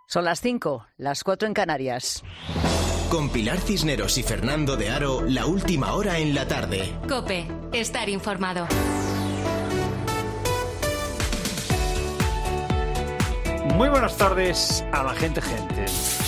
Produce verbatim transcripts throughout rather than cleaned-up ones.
Son las cinco, las cuatro en Canarias. Con Pilar Cisneros y Fernando de Aro, la última hora en la tarde. COPE, estar informado. Muy buenas tardes a la gente, gente.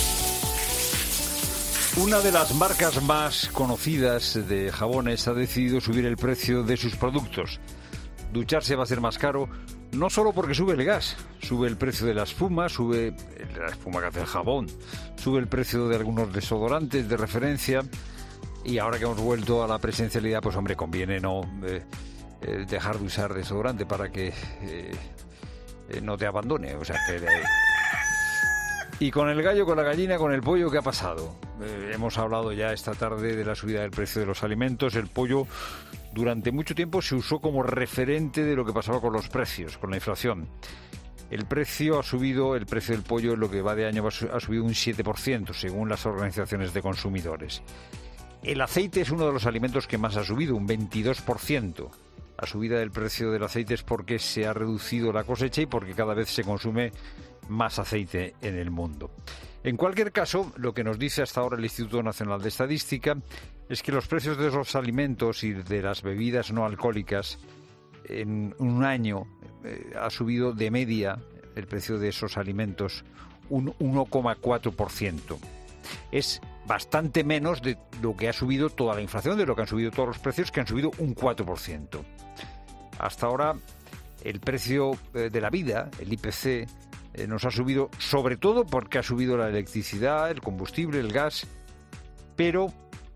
Una de las marcas más conocidas de jabones ha decidido subir el precio de sus productos. Ducharse va a ser más caro, no solo porque sube el gas, sube el precio de la espuma, sube la espuma que hace el jabón, sube el precio de algunos desodorantes de referencia, y ahora que hemos vuelto a la presencialidad, pues hombre, conviene no eh, eh, dejar de usar desodorante para que eh, eh, no te abandone, o sea que... Eh, Y con el gallo, con la gallina, con el pollo, ¿qué ha pasado? Eh, hemos hablado ya esta tarde de la subida del precio de los alimentos. El pollo durante mucho tiempo se usó como referente de lo que pasaba con los precios, con la inflación. El precio ha subido, el precio del pollo en lo que va de año ha subido un siete por ciento, según las organizaciones de consumidores. El aceite es uno de los alimentos que más ha subido, un veintidós por ciento. La subida del precio del aceite es porque se ha reducido la cosecha y porque cada vez se consume más aceite en el mundo. En cualquier caso, lo que nos dice hasta ahora el Instituto Nacional de Estadística es que los precios de los alimentos y de las bebidas no alcohólicas en un año eh, ha subido de media el precio de esos alimentos un uno coma cuatro por ciento. Es bastante menos de lo que ha subido toda la inflación, de lo que han subido todos los precios, que han subido un cuatro por ciento. Hasta ahora, el precio eh, de la vida, el I P C, Eh, nos ha subido sobre todo porque ha subido la electricidad, el combustible, el gas, pero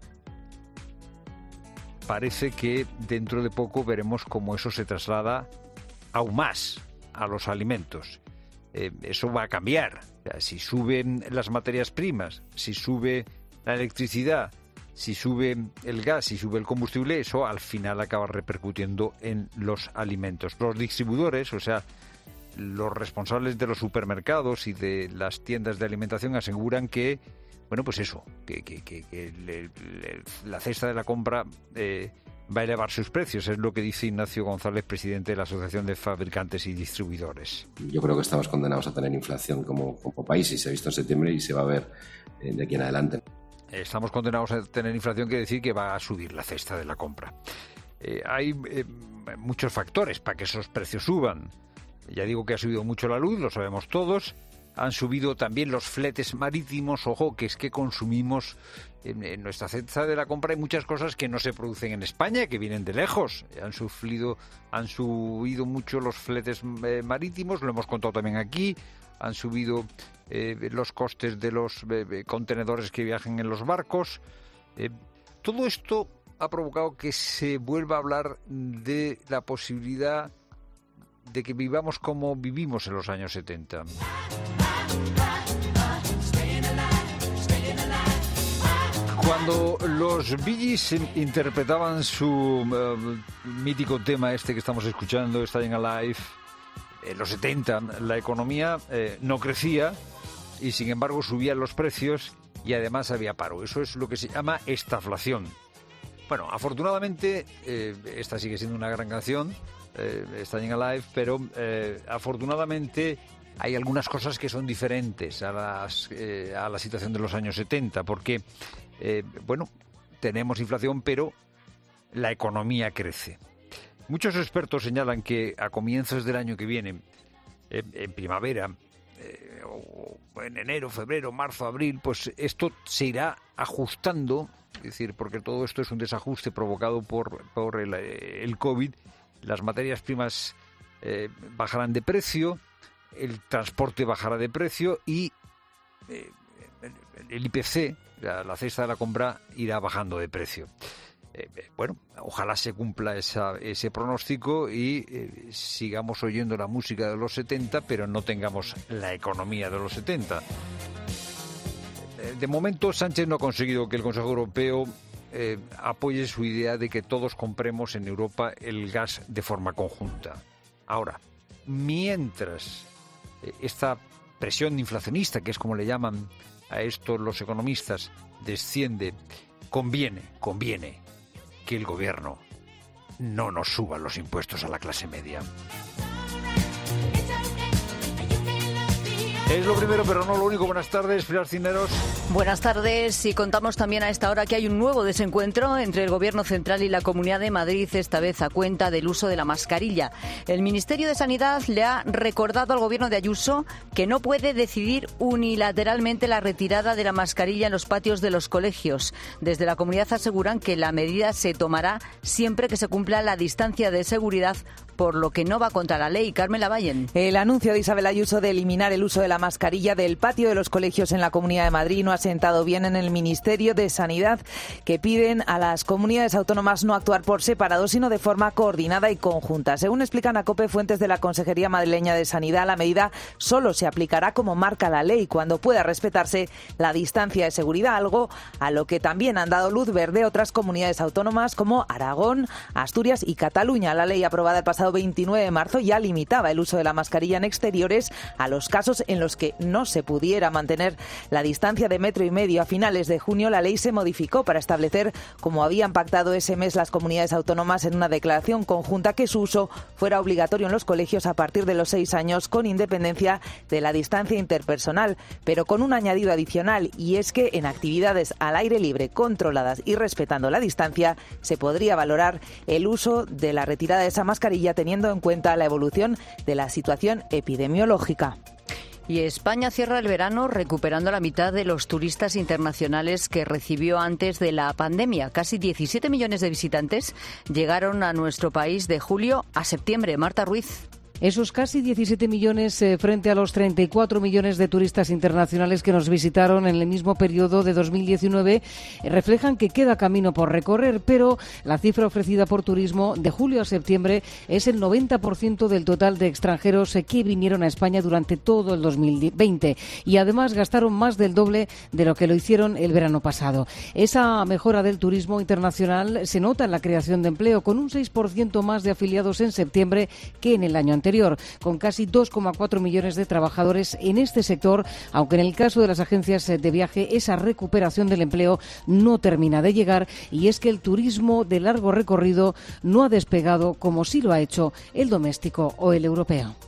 parece que dentro de poco veremos cómo eso se traslada aún más a los alimentos. Eh, eso va a cambiar. O sea, si suben las materias primas, si sube la electricidad, si sube el gas, si sube el combustible, eso al final acaba repercutiendo en los alimentos. Los distribuidores, o sea, los responsables de los supermercados y de las tiendas de alimentación aseguran que, bueno, pues eso, que, que, que, que le, le, la cesta de la compra eh, va a elevar sus precios. Es lo que dice Ignacio González, presidente de la Asociación de Fabricantes y Distribuidores. Yo creo que estamos condenados a tener inflación como, como país, y se ha visto en septiembre y se va a ver eh, de aquí en adelante. Estamos condenados a tener inflación, quiere decir que va a subir la cesta de la compra. Eh, hay eh, muchos factores para que esos precios suban. Ya digo que ha subido mucho la luz, lo sabemos todos. Han subido también los fletes marítimos. Ojo, que es que consumimos en, en nuestra cesta de la compra hay muchas cosas que no se producen en España, que vienen de lejos. Han sufrido, han subido mucho los fletes eh, marítimos, lo hemos contado también aquí. Han subido eh, los costes de los eh, contenedores que viajan en los barcos. Eh, todo esto ha provocado que se vuelva a hablar de la posibilidad de que vivamos como vivimos en los años setenta. Cuando los Bee Gees interpretaban su uh, mítico tema este que estamos escuchando, Staying Alive, en los setenta, la economía eh, no crecía y sin embargo subían los precios y además había paro. Eso es lo que se llama estaflación. Bueno, afortunadamente eh, esta sigue siendo una gran canción, Eh, Staying Alive, pero eh, afortunadamente hay algunas cosas que son diferentes a, las, eh, a la situación de los años setenta, porque, eh, bueno, tenemos inflación, pero la economía crece. Muchos expertos señalan que a comienzos del año que viene, eh, en primavera, eh, o en enero, febrero, marzo, abril, pues esto se irá ajustando, es decir, porque todo esto es un desajuste provocado por, por el, el COVID. Las materias primas eh, bajarán de precio, el transporte bajará de precio y eh, el I P C, la, la cesta de la compra, irá bajando de precio. Eh, bueno, ojalá se cumpla esa, ese pronóstico y eh, sigamos oyendo la música de los setenta, pero no tengamos la economía de los setenta. Eh, de momento, Sánchez no ha conseguido que el Consejo Europeo Eh, apoye su idea de que todos compremos en Europa el gas de forma conjunta. Ahora, mientras eh, esta presión inflacionista, que es como le llaman a esto los economistas, desciende, conviene, conviene que el gobierno no nos suba los impuestos a la clase media. Es lo primero, pero no lo único. Buenas tardes, Pilar Cisneros. Buenas tardes, y contamos también a esta hora que hay un nuevo desencuentro entre el Gobierno central y la Comunidad de Madrid, esta vez a cuenta del uso de la mascarilla. El Ministerio de Sanidad le ha recordado al Gobierno de Ayuso que no puede decidir unilateralmente la retirada de la mascarilla en los patios de los colegios. Desde la comunidad aseguran que la medida se tomará siempre que se cumpla la distancia de seguridad, por lo que no va contra la ley. Carmen Lavallen. El anuncio de Isabel Ayuso de eliminar el uso de la mascarilla del patio de los colegios en la Comunidad de Madrid no ha sentado bien en el Ministerio de Sanidad, que piden a las comunidades autónomas no actuar por separado, sino de forma coordinada y conjunta. Según explican a COPE fuentes de la Consejería Madrileña de Sanidad, la medida solo se aplicará como marca la ley, cuando pueda respetarse la distancia de seguridad, algo a lo que también han dado luz verde otras comunidades autónomas como Aragón, Asturias y Cataluña. La ley aprobada el pasado veintinueve de marzo ya limitaba el uso de la mascarilla en exteriores a los casos en los que no se pudiera mantener la distancia de metro y medio. A finales de junio la ley se modificó para establecer, como habían pactado ese mes las comunidades autónomas en una declaración conjunta, que su uso fuera obligatorio en los colegios a partir de los seis años, con independencia de la distancia interpersonal, pero con un añadido adicional, y es que en actividades al aire libre, controladas y respetando la distancia, se podría valorar el uso de la retirada de esa mascarilla teniendo en cuenta la evolución de la situación epidemiológica. Y España cierra el verano recuperando la mitad de los turistas internacionales que recibió antes de la pandemia. Casi diecisiete millones de visitantes llegaron a nuestro país de julio a septiembre. Marta Ruiz. Esos casi diecisiete millones eh, frente a los treinta y cuatro millones de turistas internacionales que nos visitaron en el mismo periodo de dos mil diecinueve eh, reflejan que queda camino por recorrer, pero la cifra ofrecida por turismo de julio a septiembre es el noventa por ciento del total de extranjeros eh, que vinieron a España durante todo el dos mil veinte, y además gastaron más del doble de lo que lo hicieron el verano pasado. Esa mejora del turismo internacional se nota en la creación de empleo, con un seis por ciento más de afiliados en septiembre que en el año anterior. Con casi dos coma cuatro millones de trabajadores en este sector, aunque en el caso de las agencias de viaje esa recuperación del empleo no termina de llegar, y es que el turismo de largo recorrido no ha despegado como sí lo ha hecho el doméstico o el europeo.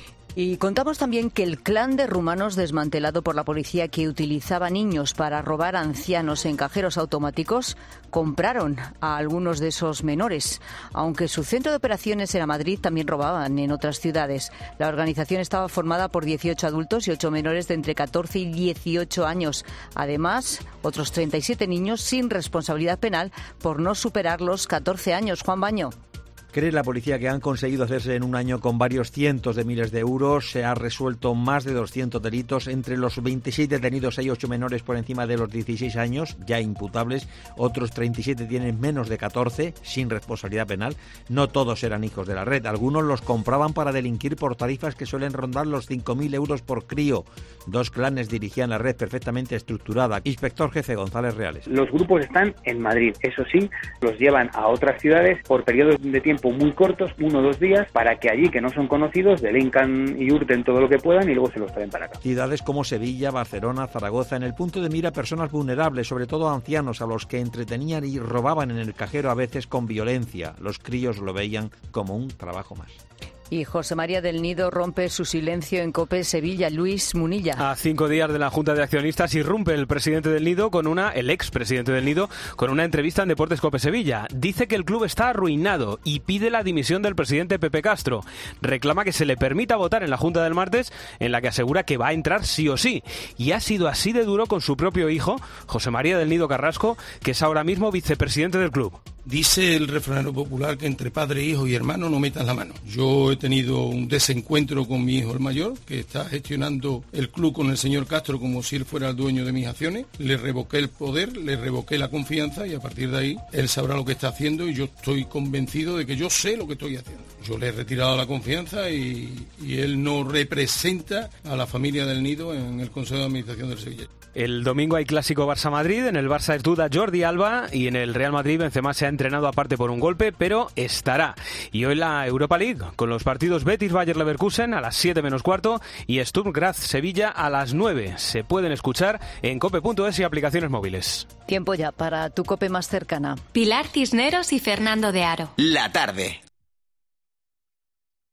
Y contamos también que el clan de rumanos desmantelado por la policía, que utilizaba niños para robar a ancianos en cajeros automáticos, compraron a algunos de esos menores. Aunque su centro de operaciones era Madrid, también robaban en otras ciudades. La organización estaba formada por dieciocho adultos y ocho menores de entre catorce y dieciocho años. Además, otros treinta y siete niños sin responsabilidad penal por no superar los catorce años. Juan Baño. Cree la policía que han conseguido hacerse en un año con varios cientos de miles de euros. Se ha resuelto más de doscientos delitos. Entre los veintiséis detenidos hay ocho menores por encima de los dieciséis años, ya imputables. Otros treinta y siete tienen menos de catorce, sin responsabilidad penal. No todos eran hijos de la red. Algunos los compraban para delinquir por tarifas que suelen rondar los cinco mil euros por crío. Dos clanes dirigían la red perfectamente estructurada. Inspector jefe González Reales. Los grupos están en Madrid. Eso sí, los llevan a otras ciudades por periodos de tiempo muy cortos, uno o dos días, para que allí, que no son conocidos, delincan y hurten todo lo que puedan y luego se los traen para acá. Ciudades como Sevilla, Barcelona, Zaragoza, en el punto de mira personas vulnerables, sobre todo ancianos, a los que entretenían y robaban en el cajero, a veces con violencia. Los críos lo veían como un trabajo más. Y José María del Nido rompe su silencio en COPE Sevilla. Luis Munilla. A cinco días de la Junta de Accionistas irrumpe el presidente del Nido con una, el ex presidente del Nido, con una entrevista en Deportes COPE Sevilla. Dice que el club está arruinado y pide la dimisión del presidente Pepe Castro. Reclama que se le permita votar en la Junta del martes, en la que asegura que va a entrar sí o sí. Y ha sido así de duro con su propio hijo, José María del Nido Carrasco, que es ahora mismo vicepresidente del club. Dice el refranero popular que entre padre, hijo y hermano no metan la mano. Yo he tenido un desencuentro con mi hijo el mayor, que está gestionando el club con el señor Castro como si él fuera el dueño de mis acciones. Le revoqué el poder, le revoqué la confianza y a partir de ahí él sabrá lo que está haciendo y yo estoy convencido de que yo sé lo que estoy haciendo. Yo le he retirado la confianza y, y él no representa a la familia del Nido en el Consejo de Administración del Sevilla. El domingo hay clásico Barça-Madrid, en el Barça es duda Jordi Alba y en el Real Madrid Benzema se ha entrenado aparte por un golpe, pero estará. Y hoy la Europa League, con los partidos Betis-Bayer Leverkusen a las siete menos cuarto y Sturm Graz-Sevilla a las nueve. Se pueden escuchar en cope punto es y aplicaciones móviles. Tiempo ya para tu COPE más cercana. Pilar Cisneros y Fernando de Aro. La tarde.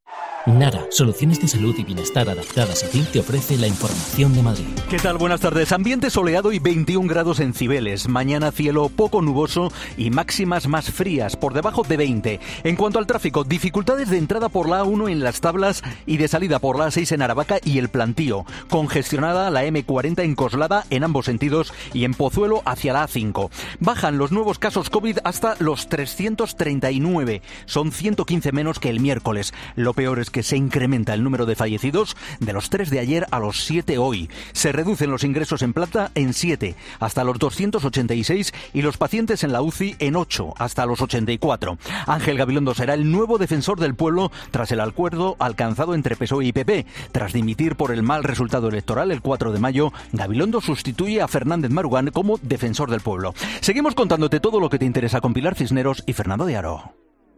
Nara, soluciones de salud y bienestar adaptadas a ti, te ofrece la información de Madrid. ¿Qué tal? Buenas tardes. Ambiente soleado y veintiún grados en Cibeles. Mañana cielo poco nuboso y máximas más frías, por debajo de veinte. En cuanto al tráfico, dificultades de entrada por la A uno en Las Tablas y de salida por la A seis en Aravaca y El Plantío. Congestionada la eme cuarenta en Coslada en ambos sentidos y en Pozuelo hacia la A cinco. Bajan los nuevos casos COVID hasta los trescientos treinta y nueve. Son ciento quince menos que el miércoles. Lo peor es que se incrementa el número de fallecidos de los tres de ayer a los siete hoy. Se reducen los ingresos en plata en siete, hasta los doscientos ochenta y seis, y los pacientes en la U C I en ocho, hasta los ochenta y cuatro. Ángel Gabilondo será el nuevo defensor del pueblo tras el acuerdo alcanzado entre P S O E y P P. Tras dimitir por el mal resultado electoral el cuatro de mayo, Gabilondo sustituye a Fernández Marugán como defensor del pueblo. Seguimos contándote todo lo que te interesa con Pilar Cisneros y Fernando de Aro.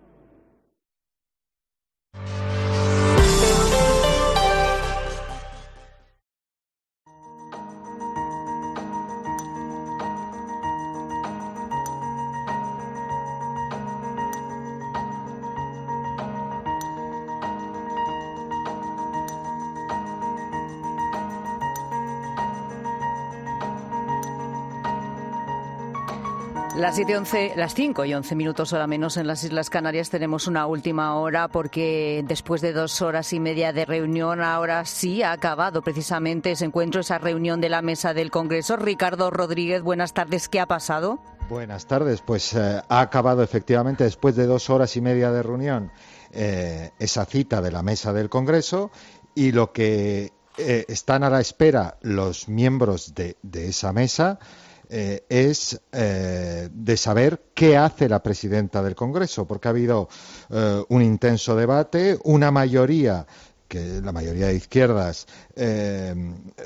Las siete once, las cinco y once minutos hora menos en las Islas Canarias. Tenemos una última hora porque después de dos horas y media de reunión, ahora sí ha acabado precisamente ese encuentro, esa reunión de la mesa del Congreso. Ricardo Rodríguez, buenas tardes. ¿Qué ha pasado? Buenas tardes. Pues eh, ha acabado efectivamente después de dos horas y media de reunión eh, esa cita de la mesa del Congreso, y lo que eh, están a la espera los miembros de, de esa mesa Eh, es eh, de saber qué hace la presidenta del Congreso, porque ha habido eh, un intenso debate, una mayoría, que la mayoría de izquierdas, eh,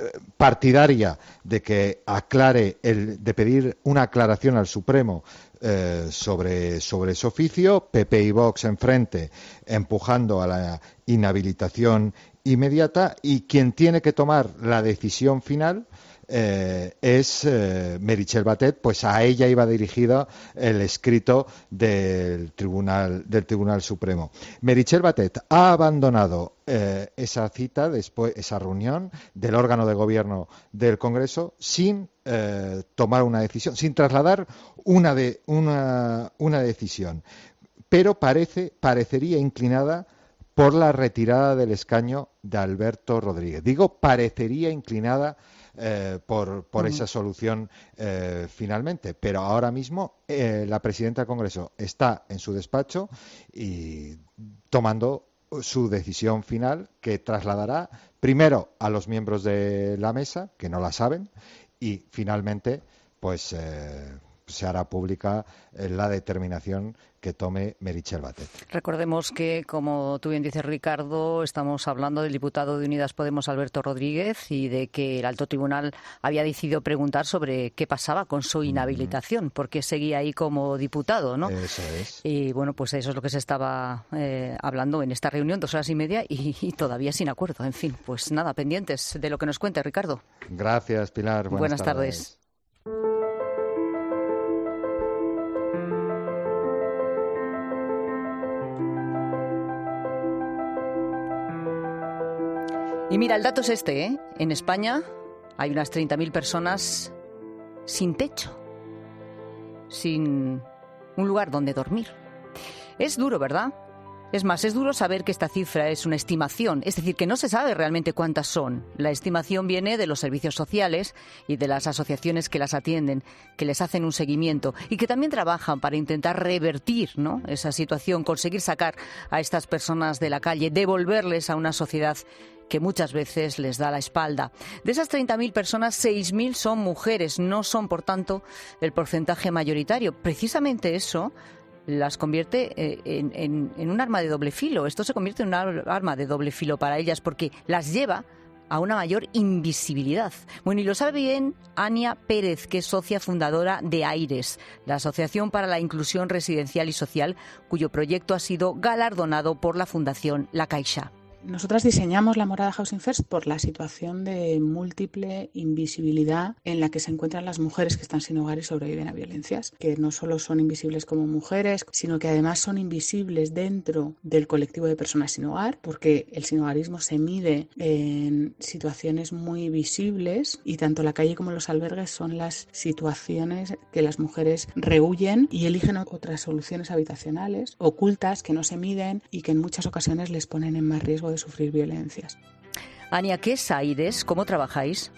partidaria de que aclare, el, de pedir una aclaración al Supremo eh, sobre, sobre ese oficio, P P y Vox enfrente, empujando a la inhabilitación inmediata, y quien tiene que tomar la decisión final Eh, es eh, Meritxell Batet. Pues a ella iba dirigido el escrito del Tribunal del Tribunal Supremo. Meritxell Batet ha abandonado eh, esa cita, después esa reunión del órgano de gobierno del Congreso, sin eh, tomar una decisión, sin trasladar una de una una decisión, pero parece parecería inclinada por la retirada del escaño de Alberto Rodríguez. Digo, parecería inclinada Eh, por, por uh-huh. esa solución eh, finalmente, pero ahora mismo eh, la presidenta del Congreso está en su despacho y tomando su decisión final, que trasladará primero a los miembros de la mesa, que no la saben, y finalmente pues eh, se hará pública eh, la determinación que tome Meritxell Batet. Recordemos que, como tú bien dices, Ricardo, estamos hablando del diputado de Unidas Podemos, Alberto Rodríguez, y de que el alto tribunal había decidido preguntar sobre qué pasaba con su inhabilitación, mm. porque seguía ahí como diputado, ¿no? Eso es. Y bueno, pues eso es lo que se estaba eh, hablando en esta reunión, dos horas y media, y, y todavía sin acuerdo. En fin, pues nada, pendientes de lo que nos cuente Ricardo. Gracias, Pilar. Buenas, Buenas tardes. tardes. Y mira, el dato es este, ¿eh? En España hay unas treinta mil personas sin techo, sin un lugar donde dormir. Es duro, ¿verdad? Es más, es duro saber que esta cifra es una estimación, es decir, que no se sabe realmente cuántas son. La estimación viene de los servicios sociales y de las asociaciones que las atienden, que les hacen un seguimiento y que también trabajan para intentar revertir, ¿no?, esa situación, conseguir sacar a estas personas de la calle, devolverles a una sociedad que muchas veces les da la espalda. De esas treinta mil personas, seis mil son mujeres, no son, por tanto, el porcentaje mayoritario. Precisamente eso las convierte en, en, en un arma de doble filo. Esto se convierte en un arma de doble filo para ellas porque las lleva a una mayor invisibilidad. Bueno, y lo sabe bien Ania Pérez, que es socia fundadora de AIRES, la Asociación para la Inclusión Residencial y Social, cuyo proyecto ha sido galardonado por la Fundación La Caixa. Nosotras diseñamos la morada Housing First por la situación de múltiple invisibilidad en la que se encuentran las mujeres que están sin hogar y sobreviven a violencias, que no solo son invisibles como mujeres, sino que además son invisibles dentro del colectivo de personas sin hogar, porque el sinhogarismo se mide en situaciones muy visibles y tanto la calle como los albergues son las situaciones que las mujeres rehuyen y eligen otras soluciones habitacionales ocultas que no se miden y que en muchas ocasiones les ponen en más riesgo de sufrir violencias. Ania, ¿qué es Aires? ¿Cómo trabajáis?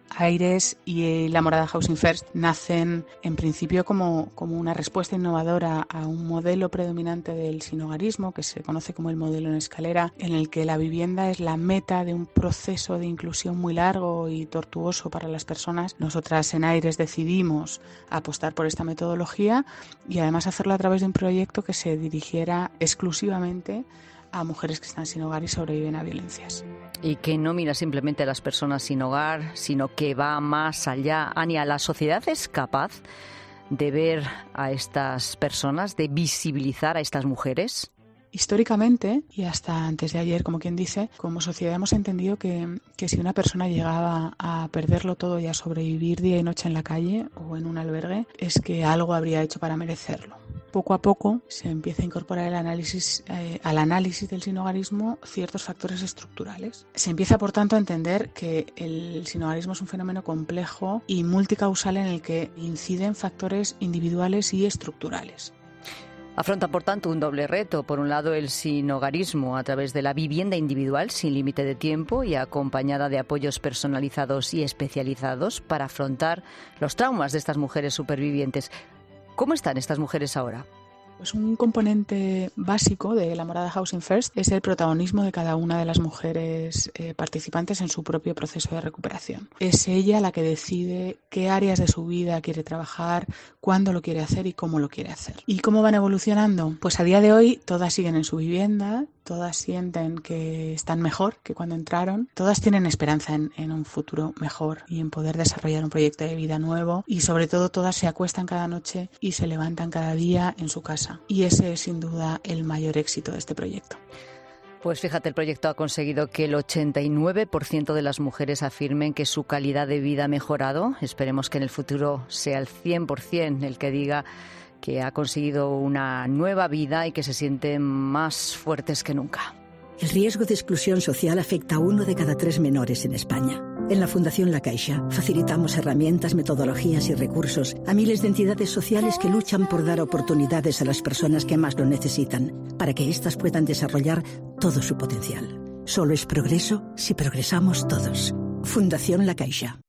Aires y la morada Housing First nacen en principio como, como una respuesta innovadora a un modelo predominante del sinhogarismo que se conoce como el modelo en escalera, en el que la vivienda es la meta de un proceso de inclusión muy largo y tortuoso para las personas. Nosotras en Aires decidimos apostar por esta metodología y además hacerlo a través de un proyecto que se dirigiera exclusivamente a mujeres que están sin hogar y sobreviven a violencias. Y que no mira simplemente a las personas sin hogar, sino que va más allá. Ania, ¿la sociedad es capaz de ver a estas personas, de visibilizar a estas mujeres? Históricamente, y hasta antes de ayer, como quien dice, como sociedad hemos entendido que, que si una persona llegaba a perderlo todo y a sobrevivir día y noche en la calle o en un albergue, es que algo habría hecho para merecerlo. Poco a poco se empieza a incorporar el análisis, eh, al análisis del sinhogarismo ciertos factores estructurales. Se empieza, por tanto, a entender que el sinhogarismo es un fenómeno complejo y multicausal en el que inciden factores individuales y estructurales. Afronta, por tanto, un doble reto. Por un lado, el sinhogarismo a través de la vivienda individual sin límite de tiempo y acompañada de apoyos personalizados y especializados para afrontar los traumas de estas mujeres supervivientes. ¿Cómo están estas mujeres ahora? Pues un componente básico de la morada Housing First es el protagonismo de cada una de las mujeres eh, participantes en su propio proceso de recuperación. Es ella la que decide qué áreas de su vida quiere trabajar, cuándo lo quiere hacer y cómo lo quiere hacer. ¿Y cómo van evolucionando? Pues a día de hoy todas siguen en su vivienda, todas sienten que están mejor que cuando entraron, todas tienen esperanza en, en un futuro mejor y en poder desarrollar un proyecto de vida nuevo y sobre todo todas se acuestan cada noche y se levantan cada día en su casa. Y ese es sin duda el mayor éxito de este proyecto. Pues fíjate, el proyecto ha conseguido que el ochenta y nueve por ciento de las mujeres afirmen que su calidad de vida ha mejorado. Esperemos que en el futuro sea el cien por ciento el que diga que ha conseguido una nueva vida y que se sienten más fuertes que nunca. El riesgo de exclusión social afecta a uno de cada tres menores en España. En la Fundación La Caixa facilitamos herramientas, metodologías y recursos a miles de entidades sociales que luchan por dar oportunidades a las personas que más lo necesitan, para que éstas puedan desarrollar todo su potencial. Solo es progreso si progresamos todos. Fundación La Caixa.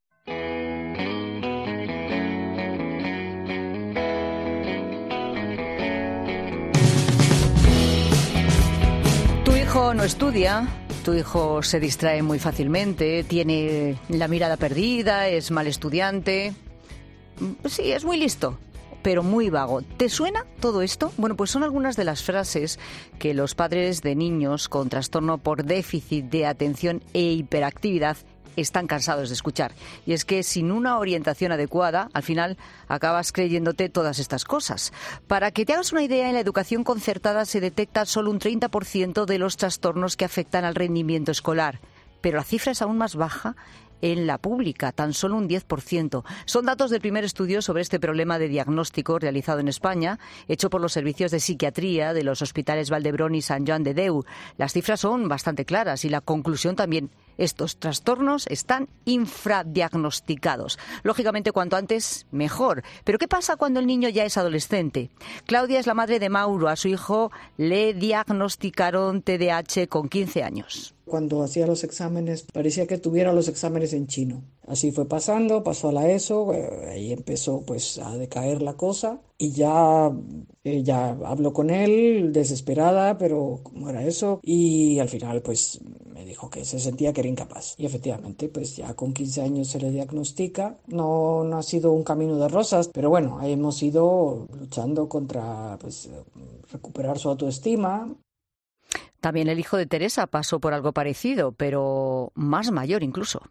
Tu hijo no estudia. Tu hijo se distrae muy fácilmente, tiene la mirada perdida, es mal estudiante. Sí, es muy listo, pero muy vago. ¿Te suena todo esto? Bueno, pues son algunas de las frases que los padres de niños con trastorno por déficit de atención e hiperactividad están cansados de escuchar. Y es que sin una orientación adecuada, al final acabas creyéndote todas estas cosas. Para que te hagas una idea, en la educación concertada se detecta solo un treinta por ciento de los trastornos que afectan al rendimiento escolar. Pero la cifra es aún más baja en la pública, tan solo un diez por ciento. Son datos del primer estudio sobre este problema de diagnóstico realizado en España, hecho por los servicios de psiquiatría de los hospitales Valdebrón y Sant Joan de Déu. Las cifras son bastante claras y la conclusión también. Estos trastornos están infradiagnosticados. Lógicamente, cuanto antes, mejor. Pero ¿qué pasa cuando el niño ya es adolescente? Claudia es la madre de Mauro. A su hijo le diagnosticaron T D A H con quince años. Cuando hacía los exámenes parecía que tuviera los exámenes en chino. Así fue pasando, pasó a la ESO, eh, ahí empezó pues a decaer la cosa y ya, eh, ya habló con él desesperada, pero ¿cómo era eso? Y al final pues me dijo que se sentía que era incapaz. Y efectivamente pues ya con quince años se le diagnostica. No, no ha sido un camino de rosas, pero bueno, ahí hemos ido luchando contra pues recuperar su autoestima. También el hijo de Teresa pasó por algo parecido, pero más mayor incluso.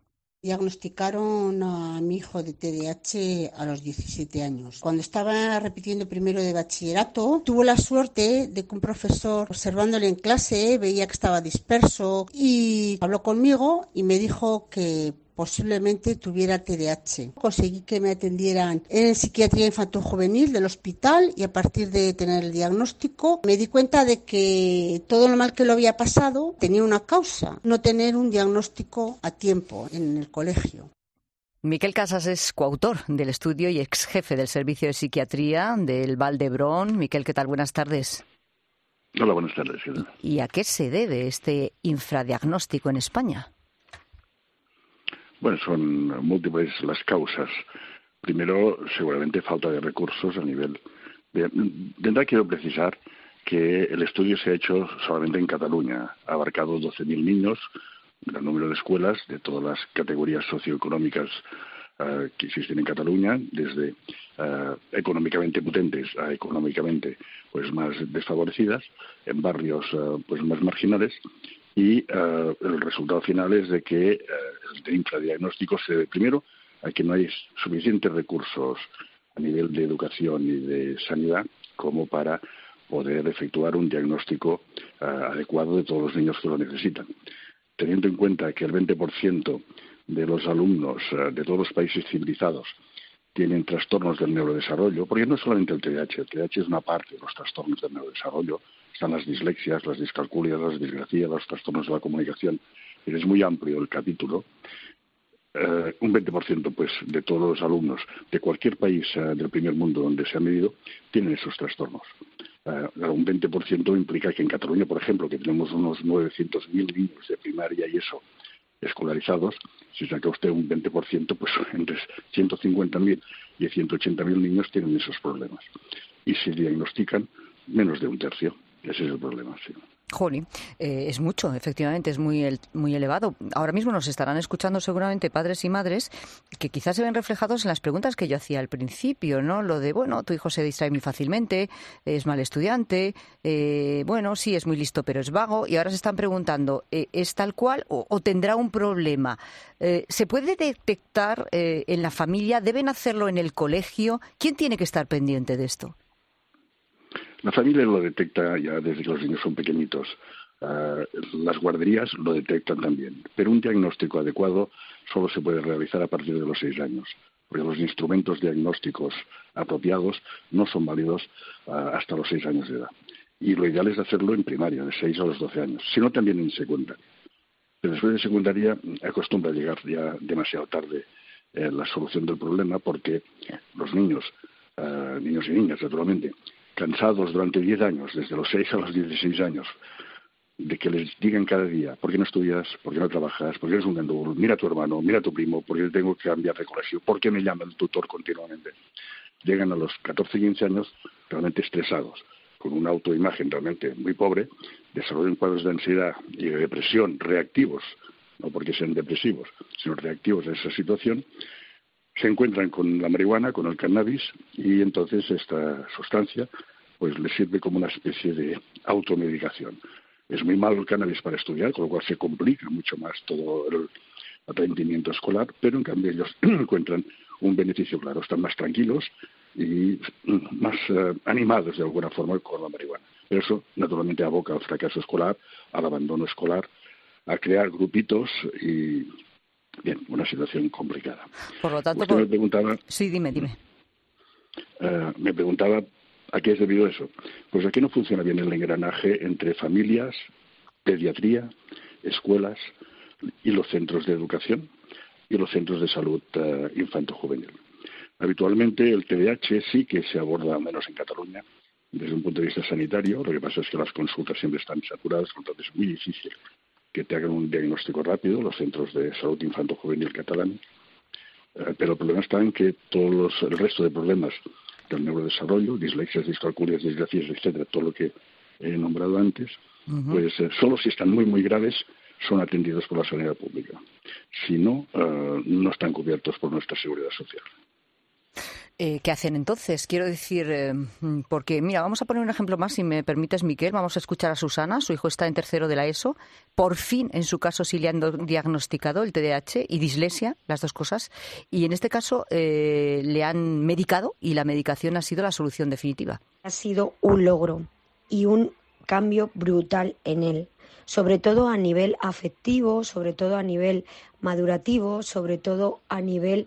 Diagnosticaron a mi hijo de T D A H a los diecisiete años. Cuando estaba repitiendo primero de bachillerato, tuvo la suerte de que un profesor, observándole en clase, veía que estaba disperso y habló conmigo y me dijo que posiblemente tuviera T D A H. Conseguí que me atendieran en psiquiatría infantil-juvenil del hospital y a partir de tener el diagnóstico me di cuenta de que todo lo mal que lo había pasado tenía una causa, no tener un diagnóstico a tiempo en el colegio. Miquel Casas es coautor del estudio y ex jefe del Servicio de Psiquiatría del Vall d'Hebron. Miquel, ¿qué tal? Buenas tardes. Hola, buenas tardes. ¿Y a qué se debe este infradiagnóstico en España? Bueno, son múltiples las causas. Primero, seguramente falta de recursos a nivel de... De entrada quiero precisar que el estudio se ha hecho solamente en Cataluña. Ha abarcado doce mil niños, un gran número de escuelas de todas las categorías socioeconómicas uh, que existen en Cataluña, desde uh, económicamente potentes a económicamente pues más desfavorecidas, en barrios uh, pues más marginales. Y uh, el resultado final es de que uh, el infradiagnóstico se debe primero a que no hay suficientes recursos a nivel de educación y de sanidad como para poder efectuar un diagnóstico uh, adecuado de todos los niños que lo necesitan. Teniendo en cuenta que el veinte por ciento de los alumnos uh, de todos los países civilizados tienen trastornos del neurodesarrollo, porque no es solamente el T D A H, el T D A H es una parte de los trastornos del neurodesarrollo, están las dislexias, las discalculias, las disgrafías, los trastornos de la comunicación, es muy amplio el capítulo. Uh, un veinte por ciento pues, de todos los alumnos de cualquier país uh, del primer mundo donde se ha medido tienen esos trastornos. Uh, un veinte por ciento implica que en Cataluña, por ejemplo, que tenemos unos novecientos mil niños de primaria y eso, escolarizados, si saca usted un veinte por ciento, pues entre ciento cincuenta mil y ciento ochenta mil niños tienen esos problemas. Y se diagnostican menos de un tercio. Ese es el problema, sí. Jolín, eh, es mucho, efectivamente, es muy el, muy elevado. Ahora mismo nos estarán escuchando seguramente padres y madres que quizás se ven reflejados en las preguntas que yo hacía al principio, ¿no? Lo de, bueno, tu hijo se distrae muy fácilmente, es mal estudiante, eh, bueno, sí, es muy listo, pero es vago. Y ahora se están preguntando, eh, ¿es tal cual o, o tendrá un problema? Eh, ¿Se puede detectar eh, en la familia? ¿Deben hacerlo en el colegio? ¿Quién tiene que estar pendiente de esto? La familia lo detecta ya desde que los niños son pequeñitos. Uh, las guarderías lo detectan también. Pero un diagnóstico adecuado solo se puede realizar a partir de los seis años, porque los instrumentos diagnósticos apropiados no son válidos uh, hasta los seis años de edad. Y lo ideal es hacerlo en primaria, de seis a los doce años, sino también en secundaria. Pero después de secundaria acostumbra llegar ya demasiado tarde eh, la solución del problema, porque los niños, uh, niños y niñas, naturalmente, cansados durante diez años, desde los seis a los dieciséis años, de que les digan cada día, ¿por qué no estudias? ¿Por qué no trabajas? ¿Por qué eres un gandul? Mira a tu hermano, mira a tu primo, ¿por qué tengo que cambiar de colegio? ¿Por qué me llama el tutor continuamente? Llegan a los catorce, quince años realmente estresados, con una autoimagen realmente muy pobre, desarrollan cuadros de ansiedad y de depresión reactivos, no porque sean depresivos, sino reactivos a esa situación. Se encuentran con la marihuana, con el cannabis, y entonces esta sustancia pues les sirve como una especie de automedicación. Es muy malo el cannabis para estudiar, con lo cual se complica mucho más todo el rendimiento escolar, pero en cambio ellos encuentran un beneficio claro, están más tranquilos y más uh, animados de alguna forma con la marihuana. Pero eso naturalmente aboca al fracaso escolar, al abandono escolar, a crear grupitos y... Bien, una situación complicada. Por lo tanto, Usted por... me preguntaba... Sí, dime, dime. Uh, me preguntaba a qué es debido eso. Pues aquí no funciona bien el engranaje entre familias, pediatría, escuelas y los centros de educación y los centros de salud uh, infanto-juvenil. Habitualmente el T D A H sí que se aborda, al menos en Cataluña, desde un punto de vista sanitario. Lo que pasa es que las consultas siempre están saturadas, por lo tanto es muy difícil que te hagan un diagnóstico rápido, los centros de salud infanto-juvenil catalanes. Eh, pero el problema está en que todos los, el resto de problemas del neurodesarrollo, dislexias, discalculias, disgrafias, etcétera, todo lo que he nombrado antes, uh-huh. pues eh, solo si están muy, muy graves son atendidos por la sanidad pública. Si no, eh, no están cubiertos por nuestra seguridad social. Eh, ¿Qué hacen entonces? Quiero decir, eh, porque, mira, vamos a poner un ejemplo más, si me permites, Miquel. Vamos a escuchar a Susana. Su hijo está en tercero de la ESO. Por fin, en su caso, sí le han diagnosticado el T D A H y dislexia, las dos cosas. Y en este caso eh, le han medicado y la medicación ha sido la solución definitiva. Ha sido un logro y un cambio brutal en él. Sobre todo a nivel afectivo, sobre todo a nivel madurativo, sobre todo a nivel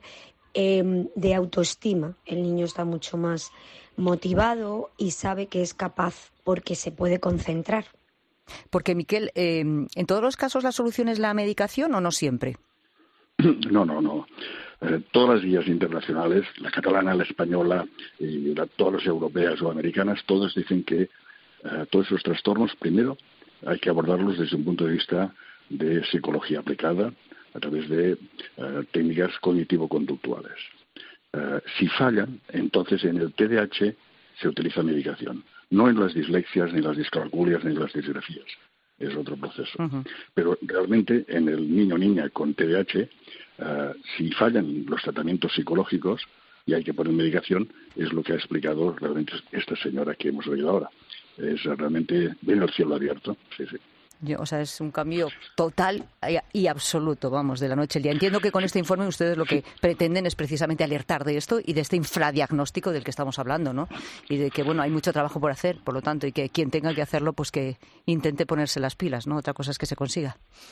de autoestima. El niño está mucho más motivado y sabe que es capaz porque se puede concentrar. Porque, Miquel, eh, ¿en todos los casos la solución es la medicación o no siempre? No, no, no. Eh, todas las guías internacionales, la catalana, la española y la, todas las europeas o americanas, todas dicen que eh, todos esos trastornos, primero, hay que abordarlos desde un punto de vista de psicología aplicada, a través de uh, técnicas cognitivo-conductuales. Uh, si fallan, entonces en el T D A H se utiliza medicación, no en las dislexias, ni las discalculias, ni las disgrafías. Es otro proceso. Uh-huh. Pero realmente en el niño o niña con T D A H, uh, si fallan los tratamientos psicológicos y hay que poner medicación, es lo que ha explicado realmente esta señora que hemos oído ahora. Es realmente ver el cielo abierto. Sí, sí. Yo, o sea, es un cambio total y absoluto, vamos, de la noche al día. Entiendo que con este informe ustedes lo que pretenden es precisamente alertar de esto y de este infradiagnóstico del que estamos hablando, ¿no? Y de que, bueno, hay mucho trabajo por hacer, por lo tanto, y que quien tenga que hacerlo, pues que intente ponerse las pilas, ¿no? Otra cosa es que se consiga.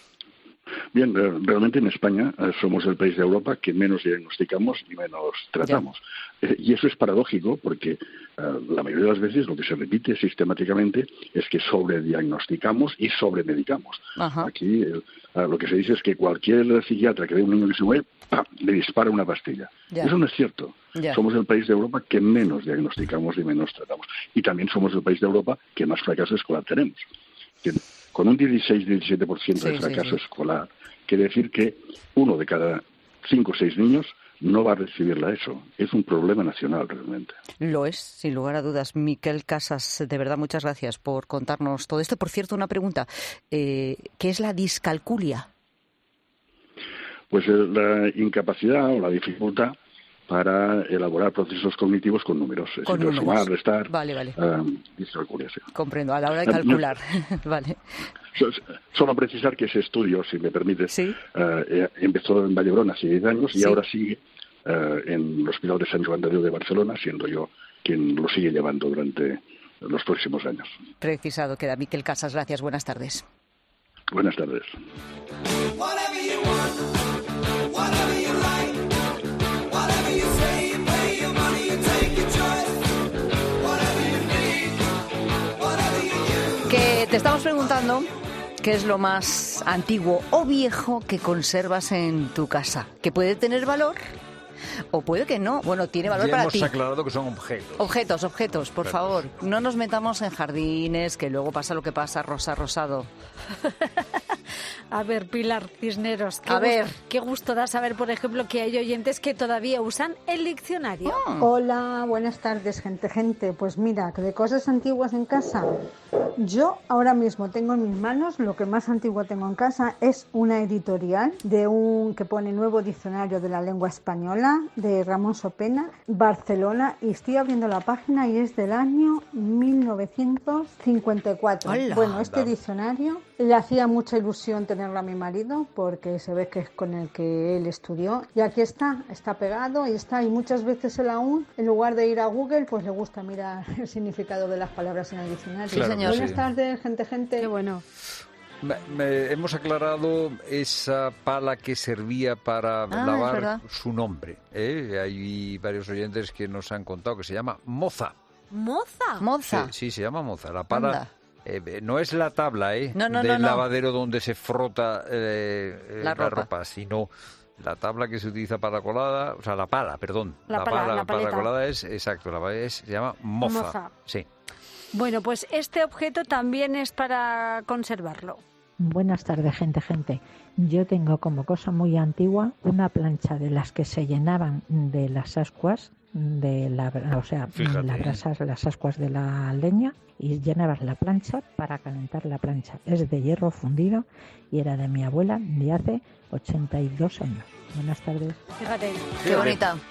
Bien, realmente en España somos el país de Europa que menos diagnosticamos y menos tratamos. Eh, y eso es paradójico porque uh, la mayoría de las veces lo que se repite sistemáticamente es que sobrediagnosticamos y sobremedicamos. Ajá. Aquí el, uh, lo que se dice es que cualquier psiquiatra que ve a un niño que se mueve, ¡pam!, le dispara una pastilla. Ya. Eso no es cierto. Ya. Somos el país de Europa que menos diagnosticamos y menos tratamos. Y también somos el país de Europa que más fracaso escolar tenemos. Que, con un dieciséis a diecisiete por ciento sí, de fracaso sí, sí. escolar, quiere decir que uno de cada cinco o seis niños no va a recibir la ESO. Es un problema nacional realmente. Lo es, sin lugar a dudas. Miquel Casas, de verdad, muchas gracias por contarnos todo esto. Por cierto, una pregunta. Eh, ¿Qué es la discalculia? Pues la incapacidad o la dificultad para elaborar procesos cognitivos con números. Con números. Sumar, restar, vale, vale. Um, discalculia, sí. Comprendo, a la hora de calcular. Vale. Solo precisar que ese estudio, si me permite, ¿sí? uh, empezó en Vallebrón hace diez años y ¿sí? ahora sigue uh, en el Hospital de Sant Joan de Déu de Barcelona, siendo yo quien lo sigue llevando durante los próximos años. Precisado queda. Miquel Casas, gracias. Buenas tardes. Buenas tardes. Que te estamos preguntando qué es lo más antiguo o viejo que conservas en tu casa, que puede tener valor o puede que no. Bueno, tiene valor ya para hemos ti. Hemos aclarado que son objetos. Objetos, objetos, por objetos. favor. No nos metamos en jardines, que luego pasa lo que pasa, rosa, rosado. A ver, Pilar Cisneros, qué, A gusto, ver. qué gusto da saber, por ejemplo, que hay oyentes que todavía usan el diccionario. Oh. Hola, buenas tardes, gente, gente. Pues mira, de cosas antiguas en casa, yo ahora mismo tengo en mis manos, lo que más antiguo tengo en casa es una editorial de un que pone Nuevo Diccionario de la Lengua Española, de Ramón Sopena, Barcelona, y estoy abriendo la página y es del año mil novecientos cincuenta y cuatro. Hola. Bueno, este diccionario le hacía mucha ilusión tenerlo a mi marido porque se ve que es con el que él estudió, y aquí está, está pegado y está, y muchas veces él aún, en lugar de ir a Google, pues le gusta mirar el significado de las palabras en el diccionario. Claro, señor. Buenas sí. tardes, gente, gente. Qué bueno. Me, me, hemos aclarado esa pala que servía para Ah, lavar su nombre. ¿eh? Hay varios oyentes que nos han contado que se llama moza. ¿Moza? Moza. Sí, sí, se llama moza. La pala Anda. eh, no es la tabla ¿eh? No, no, del no, no. lavadero donde se frota eh, La la, la ropa. ropa, sino la tabla que se utiliza para la colada, o sea, la pala, perdón. La pala, pala la para la paleta. colada es, exacto, la pala es, se llama moza. Moza. Sí. Bueno, pues este objeto también es para conservarlo. Buenas tardes, gente, gente. Yo tengo como cosa muy antigua una plancha de las que se llenaban de las ascuas, de la, o sea, Fíjate. las brasas, las ascuas de la leña, y llenabas la plancha para calentar la plancha. Es de hierro fundido y era de mi abuela de hace ochenta y dos años. Buenas tardes. Fíjate. Qué bonita.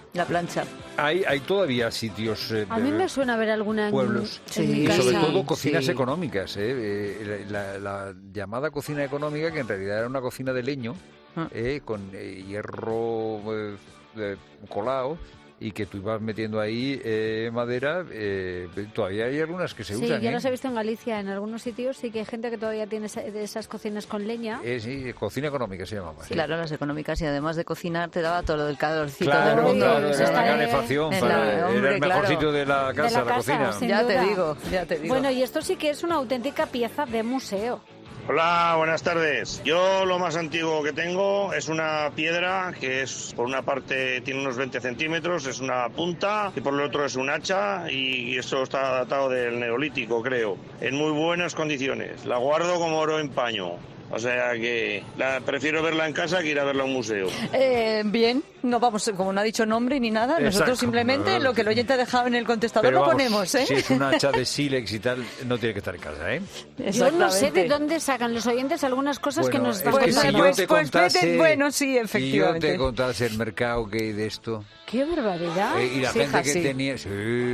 la plancha. Hay, hay todavía sitios... Eh, a mí me suena ver alguna en pueblos. En sí, mi y casa. sobre todo cocinas sí. económicas. Eh, eh, la, la llamada cocina económica, que en realidad era una cocina de leño, ah. eh, con eh, hierro eh, eh, colado, y que tú ibas metiendo ahí eh, madera. Eh, todavía hay algunas que se sí, usan. Sí, yo ¿eh? las he visto en Galicia, en algunos sitios sí que hay gente que todavía tiene esa, de esas cocinas con leña. Eh, sí, cocina económica se llamaba. Sí, claro, las económicas, y además de cocinar te daba todo el calorcito claro, del mundo. Claro, era la calefacción, para, la, hombre, era el mejor claro. sitio de la casa, de la, la casa, cocina. Ya te digo, ya te digo. Bueno, y esto sí que es una auténtica pieza de museo. Hola, buenas tardes. Yo lo más antiguo que tengo es una piedra que es, por una parte tiene unos veinte centímetros, es una punta, y por el otro es un hacha, y esto está datado del Neolítico, creo, en muy buenas condiciones. La guardo como oro en paño. O sea que la, prefiero verla en casa que ir a verla a un museo. Eh, bien, no vamos, como no ha dicho nombre ni nada, nosotros Exacto. simplemente lo que el oyente ha dejado en el contestador Pero lo vamos, ponemos, ¿eh? Si es un hacha de sílex y tal, no tiene que estar en casa, ¿eh? Yo no sé de dónde sacan los oyentes algunas cosas bueno, que nos están es que contando. si yo te pues, contase, pues, bueno, sí, efectivamente. Si yo te contase el mercado que hay de esto... ¡Qué barbaridad! Eh, y la sí, gente ja, que sí. tenía... Sí,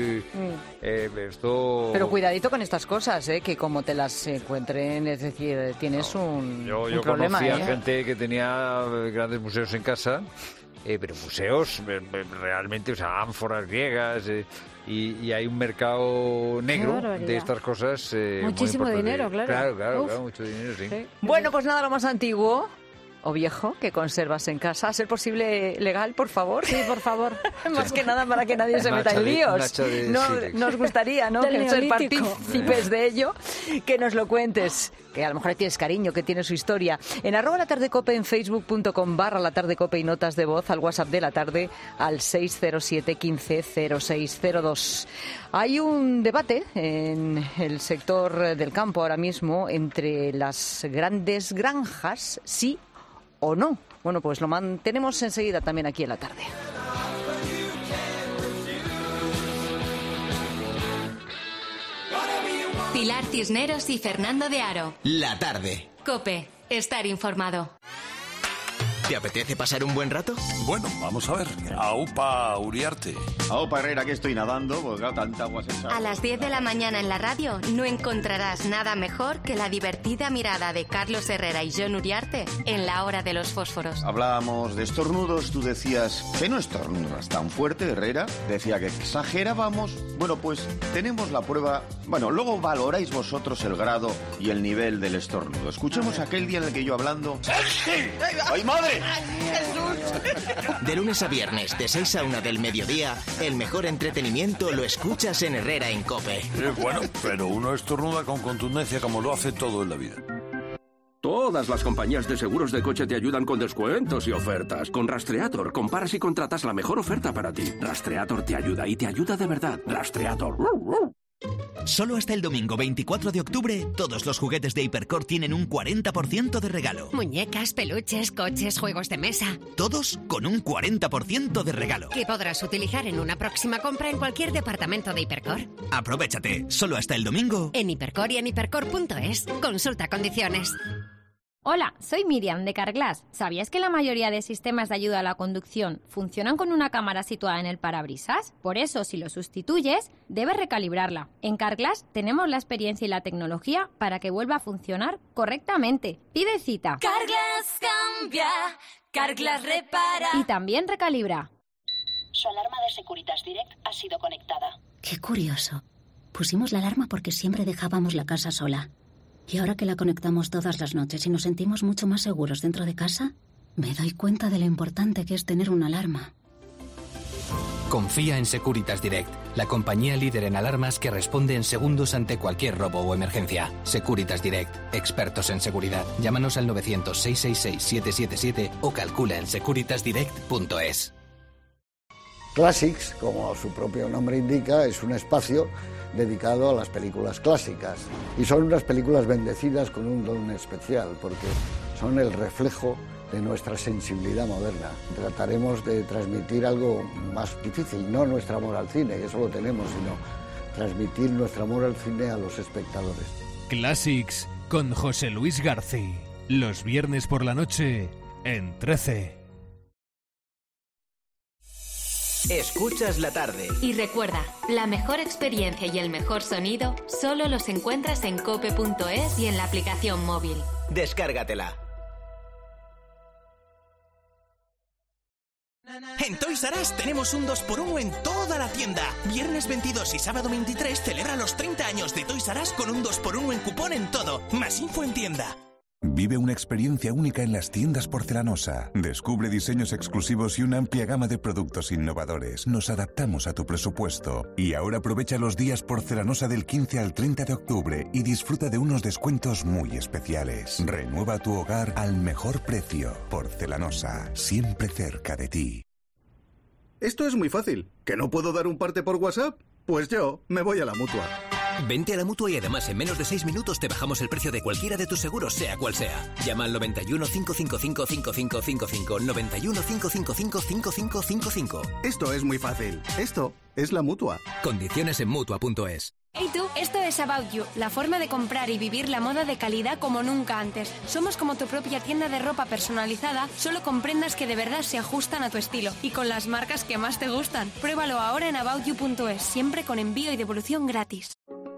mm. eh, esto... Pero cuidadito con estas cosas, ¿eh? Que como te las encuentren, es decir, tienes no, un, yo, yo un problema. Yo conocía ¿eh? gente que tenía grandes museos en casa, eh, pero museos eh, realmente, o sea, ánforas griegas... Eh, Y, y hay un mercado negro de estas cosas. Eh, Muchísimo muy dinero, claro. Claro, claro, claro, mucho dinero, sí. sí. Bueno, pues nada, lo más antiguo o viejo que conservas en casa. ¿A ser posible legal, por favor? Sí, por favor. Más que nada para que nadie se meta en líos. No, nos gustaría, ¿no? Que ser partícipes de ello, que nos lo cuentes. Que a lo mejor tienes cariño, que tiene su historia. En arroba la tarde cope, en facebook.com barra la tarde cope y notas de voz al WhatsApp de la tarde al seis cero siete, quince, cero seis cero dos. Hay un debate en el sector del campo ahora mismo entre las grandes granjas, sí o no. Bueno, pues lo mantenemos enseguida también aquí en la tarde. Pilar Cisneros y Fernando de Aro. La tarde. COPE. Estar informado. ¿Te apetece pasar un buen rato? Bueno, vamos a ver. Aupa Uriarte. Aupa Herrera, que estoy nadando, porque claro, tanta agua se sale. A las diez de la mañana en la radio no encontrarás nada mejor que la divertida mirada de Carlos Herrera y John Uriarte en la hora de los fósforos. Hablábamos de estornudos, tú decías que no estornudas tan fuerte, Herrera. Decía que exagerábamos. Bueno, pues tenemos la prueba. Bueno, luego valoráis vosotros el grado y el nivel del estornudo. Escuchemos aquel día en el que yo hablando... ¡Ay, madre! De lunes a viernes, de seis a una del mediodía, el mejor entretenimiento lo escuchas en Herrera en COPE. Eh, bueno, pero uno estornuda con contundencia como lo hace todo en la vida. Todas las compañías de seguros de coche te ayudan con descuentos y ofertas. Con Rastreator comparas y contratas la mejor oferta para ti. Rastreator te ayuda y te ayuda de verdad. Rastreator. Solo hasta el domingo veinticuatro de octubre, todos los juguetes de Hipercor tienen un cuarenta por ciento de regalo. Muñecas, peluches, coches, juegos de mesa. Todos con un cuarenta por ciento de regalo. Que podrás utilizar en una próxima compra en cualquier departamento de Hipercor. Aprovéchate, solo hasta el domingo. En Hipercor y en hipercor punto es. Consulta condiciones. Hola, soy Miriam de Carglass. ¿Sabías que la mayoría de sistemas de ayuda a la conducción funcionan con una cámara situada en el parabrisas? Por eso, si lo sustituyes, debes recalibrarla. En Carglass tenemos la experiencia y la tecnología para que vuelva a funcionar correctamente. Pide cita. Carglass cambia, Carglass repara. Y también recalibra. Su alarma de Securitas Direct ha sido conectada. Qué curioso. Pusimos la alarma porque siempre dejábamos la casa sola. Y ahora que la conectamos todas las noches y nos sentimos mucho más seguros dentro de casa, me doy cuenta de lo importante que es tener una alarma. Confía en Securitas Direct, la compañía líder en alarmas que responde en segundos ante cualquier robo o emergencia. Securitas Direct, expertos en seguridad. Llámanos al novecientos, seiscientos sesenta y seis, siete siete siete o calcula en securitas direct punto es. Classics, como su propio nombre indica, es un espacio dedicado a las películas clásicas. Y son unas películas bendecidas con un don especial, porque son el reflejo de nuestra sensibilidad moderna. Trataremos de transmitir algo más difícil, no nuestro amor al cine, eso lo tenemos, sino transmitir nuestro amor al cine a los espectadores. Classics con José Luis García. Los viernes por la noche en trece. Escuchas la tarde. Y recuerda, la mejor experiencia y el mejor sonido solo los encuentras en cope punto es y en la aplicación móvil. Descárgatela. En Toys R Us tenemos un dos por uno en toda la tienda. Viernes veintidós y sábado veintitrés celebra los treinta años de Toys R Us con un dos por uno en cupón en todo. Más info en tienda. Vive una experiencia única en las tiendas Porcelanosa. Descubre diseños exclusivos y una amplia gama de productos innovadores. Nos adaptamos a tu presupuesto. Y ahora aprovecha los días Porcelanosa del quince al treinta de octubre y disfruta de unos descuentos muy especiales. Renueva tu hogar al mejor precio. Porcelanosa, siempre cerca de ti. Esto es muy fácil. ¿Que no puedo dar un parte por WhatsApp? Pues yo me voy a la Mutua. Vente a la Mutua y además en menos de seis minutos te bajamos el precio de cualquiera de tus seguros, sea cual sea. Llama al noventa y uno, cinco cinco cinco, cinco cinco cinco cinco, noventa y uno, cinco cinco cinco, cinco cinco cinco cinco. Esto es muy fácil. Esto es la Mutua. Condiciones en Mutua punto es. Hey tú, esto es About You, la forma de comprar y vivir la moda de calidad como nunca antes. Somos como tu propia tienda de ropa personalizada, solo con prendas que de verdad se ajustan a tu estilo y con las marcas que más te gustan. Pruébalo ahora en about you punto es, siempre con envío y devolución gratis.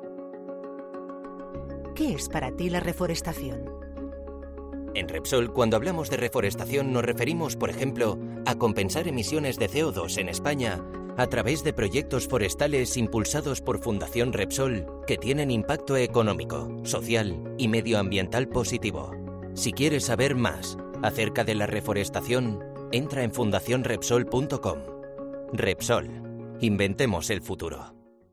¿Qué es para ti la reforestación? En Repsol, cuando hablamos de reforestación, nos referimos, por ejemplo, a compensar emisiones de C O dos en España a través de proyectos forestales impulsados por Fundación Repsol que tienen impacto económico, social y medioambiental positivo. Si quieres saber más acerca de la reforestación, entra en fundación repsol punto com. Repsol. Inventemos el futuro.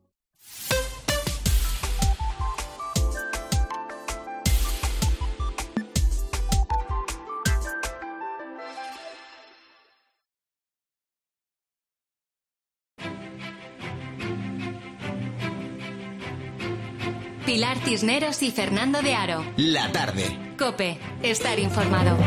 Pilar Cisneros y Fernando de Aro. La tarde. COPE. Estar informado.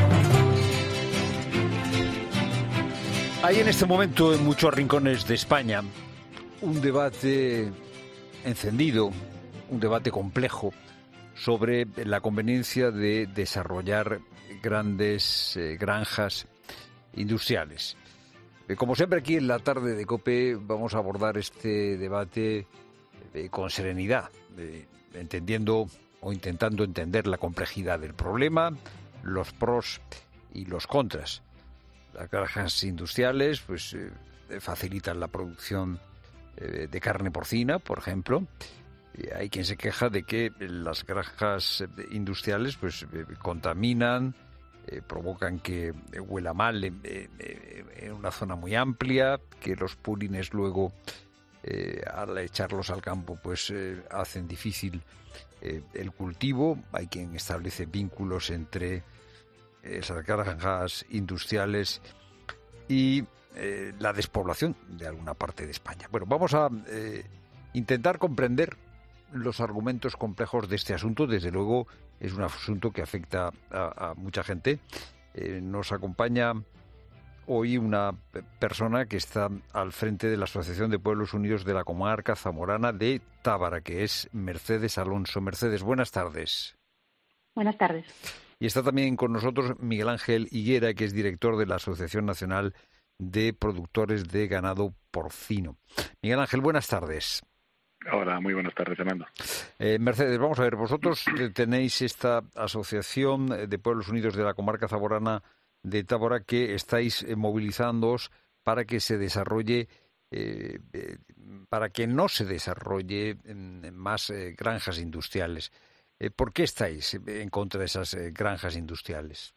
Hay en este momento en muchos rincones de España un debate encendido, un debate complejo sobre la conveniencia de desarrollar grandes eh, granjas industriales. Eh, como siempre aquí en la tarde de COPE vamos a abordar este debate eh, con serenidad, eh, entendiendo o intentando entender la complejidad del problema, los pros y los contras. Las granjas industriales pues eh, facilitan la producción eh, de carne porcina, por ejemplo. Y hay quien se queja de que las granjas industriales pues eh, contaminan, eh, provocan que huela mal en, en, en una zona muy amplia, que los purines luego Eh, al echarlos al campo pues eh, hacen difícil eh, el cultivo. Hay quien establece vínculos entre esas granjas industriales y eh, la despoblación de alguna parte de España. Bueno, vamos a eh, intentar comprender los argumentos complejos de este asunto. Desde luego es un asunto que afecta a, a mucha gente. Eh, nos acompaña hoy una persona que está al frente de la Asociación de Pueblos Unidos de la Comarca Zamorana de Tábara, que es Mercedes Alonso. Mercedes, buenas tardes. Buenas tardes. Y está también con nosotros Miguel Ángel Higuera, que es director de la Asociación Nacional de Productores de Ganado Porcino. Miguel Ángel, buenas tardes. Hola, muy buenas tardes, Fernando. Eh, Mercedes, vamos a ver, vosotros tenéis esta Asociación de Pueblos Unidos de la Comarca Zamorana de Tábara, que estáis eh, movilizándoos para que se desarrolle, eh, eh, para que no se desarrolle en, en más eh, granjas industriales. Eh, ¿Por qué estáis en contra de esas eh, granjas industriales?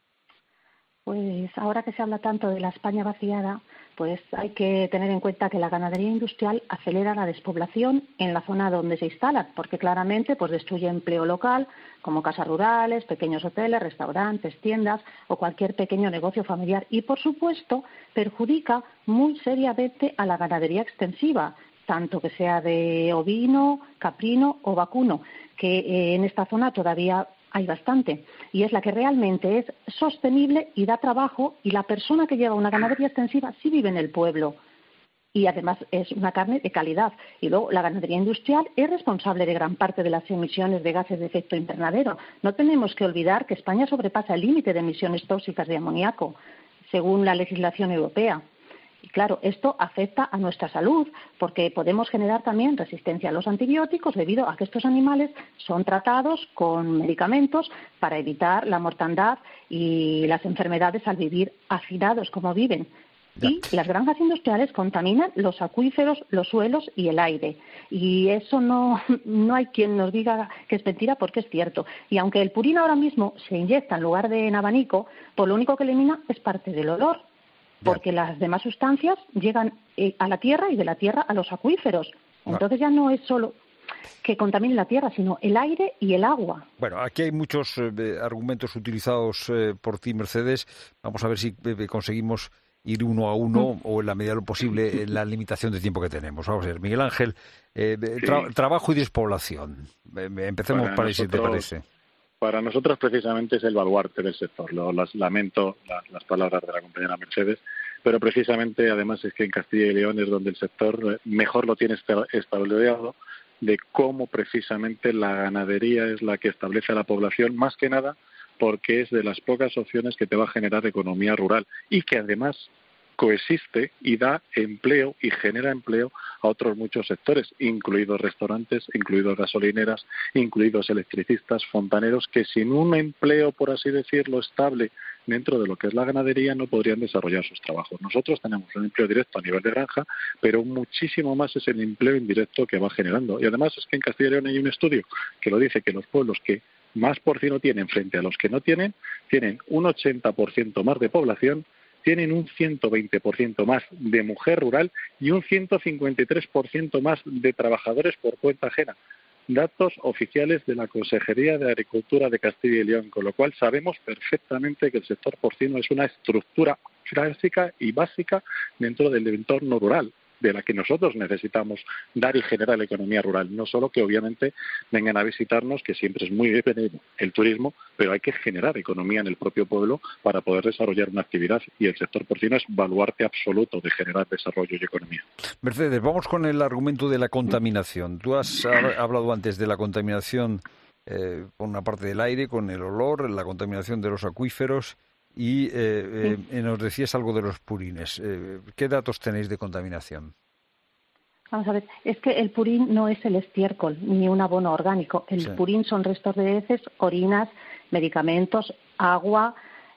Pues ahora que se habla tanto de la España vaciada, pues hay que tener en cuenta que la ganadería industrial acelera la despoblación en la zona donde se instalan, porque claramente pues destruye empleo local, como casas rurales, pequeños hoteles, restaurantes, tiendas o cualquier pequeño negocio familiar y, por supuesto, perjudica muy seriamente a la ganadería extensiva, tanto que sea de ovino, caprino o vacuno, que eh, en esta zona todavía hay bastante, y es la que realmente es sostenible y da trabajo, y la persona que lleva una ganadería extensiva sí vive en el pueblo y además es una carne de calidad. Y luego la ganadería industrial es responsable de gran parte de las emisiones de gases de efecto invernadero. No tenemos que olvidar que España sobrepasa el límite de emisiones tóxicas de amoníaco según la legislación europea. Y claro, esto afecta a nuestra salud porque podemos generar también resistencia a los antibióticos debido a que estos animales son tratados con medicamentos para evitar la mortandad y las enfermedades al vivir hacinados como viven. Y las granjas industriales contaminan los acuíferos, los suelos y el aire. Y eso no, no hay quien nos diga que es mentira porque es cierto. Y aunque el purín ahora mismo se inyecta en lugar de en abanico, pues lo único que elimina es parte del olor. Porque las demás sustancias llegan eh, a la tierra y de la tierra a los acuíferos. Entonces ya no es solo que contamine la tierra, sino el aire y el agua. Bueno, aquí hay muchos eh, argumentos utilizados eh, por ti, Mercedes. Vamos a ver si eh, conseguimos ir uno a uno mm. o en la medida de lo posible en la limitación de tiempo que tenemos. Vamos a ver, Miguel Ángel, eh, tra sí. trabajo y despoblación. Eh, empecemos para ahí, si te parece. Para nosotros precisamente es el baluarte del sector. Lo, las, lamento las, las palabras de la compañera Mercedes, pero precisamente además es que en Castilla y León es donde el sector mejor lo tiene establecido de cómo precisamente la ganadería es la que establece a la población, más que nada porque es de las pocas opciones que te va a generar economía rural y que además coexiste y da empleo y genera empleo a otros muchos sectores, incluidos restaurantes, incluidos gasolineras, incluidos electricistas, fontaneros, que sin un empleo, por así decirlo, estable dentro de lo que es la ganadería no podrían desarrollar sus trabajos. Nosotros tenemos un empleo directo a nivel de granja, pero muchísimo más es el empleo indirecto que va generando. Y además es que en Castilla y León hay un estudio que lo dice, que los pueblos que más porcino tienen frente a los que no tienen, tienen un ochenta por ciento más de población, tienen un ciento veinte por ciento más de mujer rural y un ciento cincuenta y tres por ciento más de trabajadores por cuenta ajena. Datos oficiales de la Consejería de Agricultura de Castilla y León, con lo cual sabemos perfectamente que el sector porcino es una estructura básica y básica dentro del entorno rural, de la que nosotros necesitamos dar y generar la economía rural. No solo que obviamente vengan a visitarnos, que siempre es muy bienvenido el turismo, pero hay que generar economía en el propio pueblo para poder desarrollar una actividad, y el sector porcino es baluarte absoluto de generar desarrollo y economía. Mercedes, vamos con el argumento de la contaminación. Tú has hablado antes de la contaminación eh, por una parte del aire, con el olor, la contaminación de los acuíferos, y eh, sí. eh, nos decías algo de los purines. Eh, ¿Qué datos tenéis de contaminación? Vamos a ver, es que el purín no es el estiércol ni un abono orgánico. El sí. purín son restos de heces, orinas, medicamentos, agua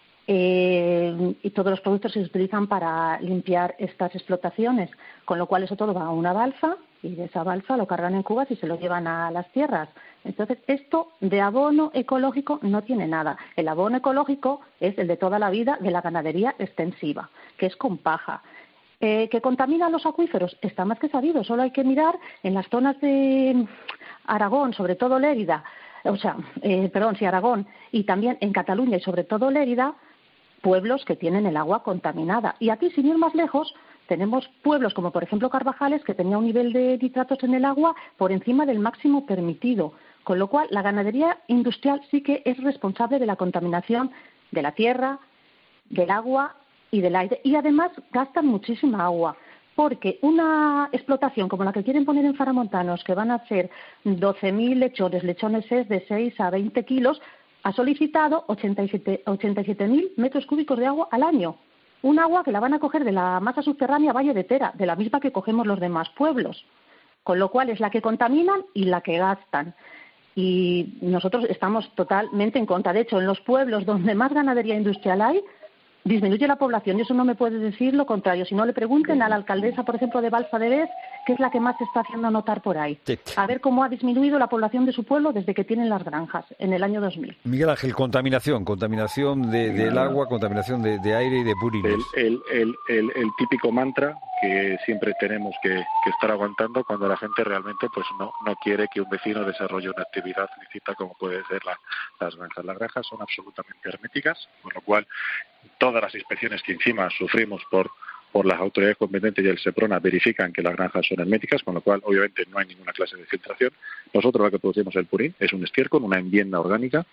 eh, y todos los productos que se utilizan para limpiar estas explotaciones. Con lo cual eso todo va a una balsa y de esa balsa lo cargan en cubas y se lo llevan a las tierras. Entonces, esto de abono ecológico no tiene nada. El abono ecológico es el de toda la vida de la ganadería extensiva, que es con paja. Eh, ¿Que contamina los acuíferos? Está más que sabido. Solo hay que mirar en las zonas de Aragón, sobre todo Lérida, o sea, eh, perdón, sí, Aragón, y también en Cataluña y sobre todo Lérida, pueblos que tienen el agua contaminada. Y aquí, sin ir más lejos, tenemos pueblos como, por ejemplo, Carvajales, que tenía un nivel de nitratos en el agua por encima del máximo permitido. Con lo cual, la ganadería industrial sí que es responsable de la contaminación de la tierra, del agua y del aire. Y además gastan muchísima agua, porque una explotación como la que quieren poner en Faramontanos, que van a hacer doce mil lechones, lechones es de seis a veinte kilos, ha solicitado ochenta y siete mil metros cúbicos de agua al año. Un agua que la van a coger de la masa subterránea Valle de Tera, de la misma que cogemos los demás pueblos. Con lo cual es la que contaminan y la que gastan. Y nosotros estamos totalmente en contra. De hecho, en los pueblos donde más ganadería industrial hay, disminuye la población, y eso no me puede decir lo contrario. Si no, le pregunten a la alcaldesa, por ejemplo, de Balsa de Bes, que es la que más se está haciendo notar por ahí. Sí. A ver cómo ha disminuido la población de su pueblo desde que tienen las granjas, en el año dos mil. Miguel Ángel, contaminación, contaminación de, del agua, contaminación de, de aire y de purines. El, el, el, el, el típico mantra que siempre tenemos que, que estar aguantando cuando la gente realmente pues no, no quiere que un vecino desarrolle una actividad lícita como puede ser la, las granjas. Las granjas son absolutamente herméticas, con lo cual todas las inspecciones que encima sufrimos por por las autoridades competentes y el SEPRONA verifican que las granjas son herméticas, con lo cual obviamente no hay ninguna clase de filtración. Nosotros lo que producimos el purín es un estiércol, una enmienda orgánica,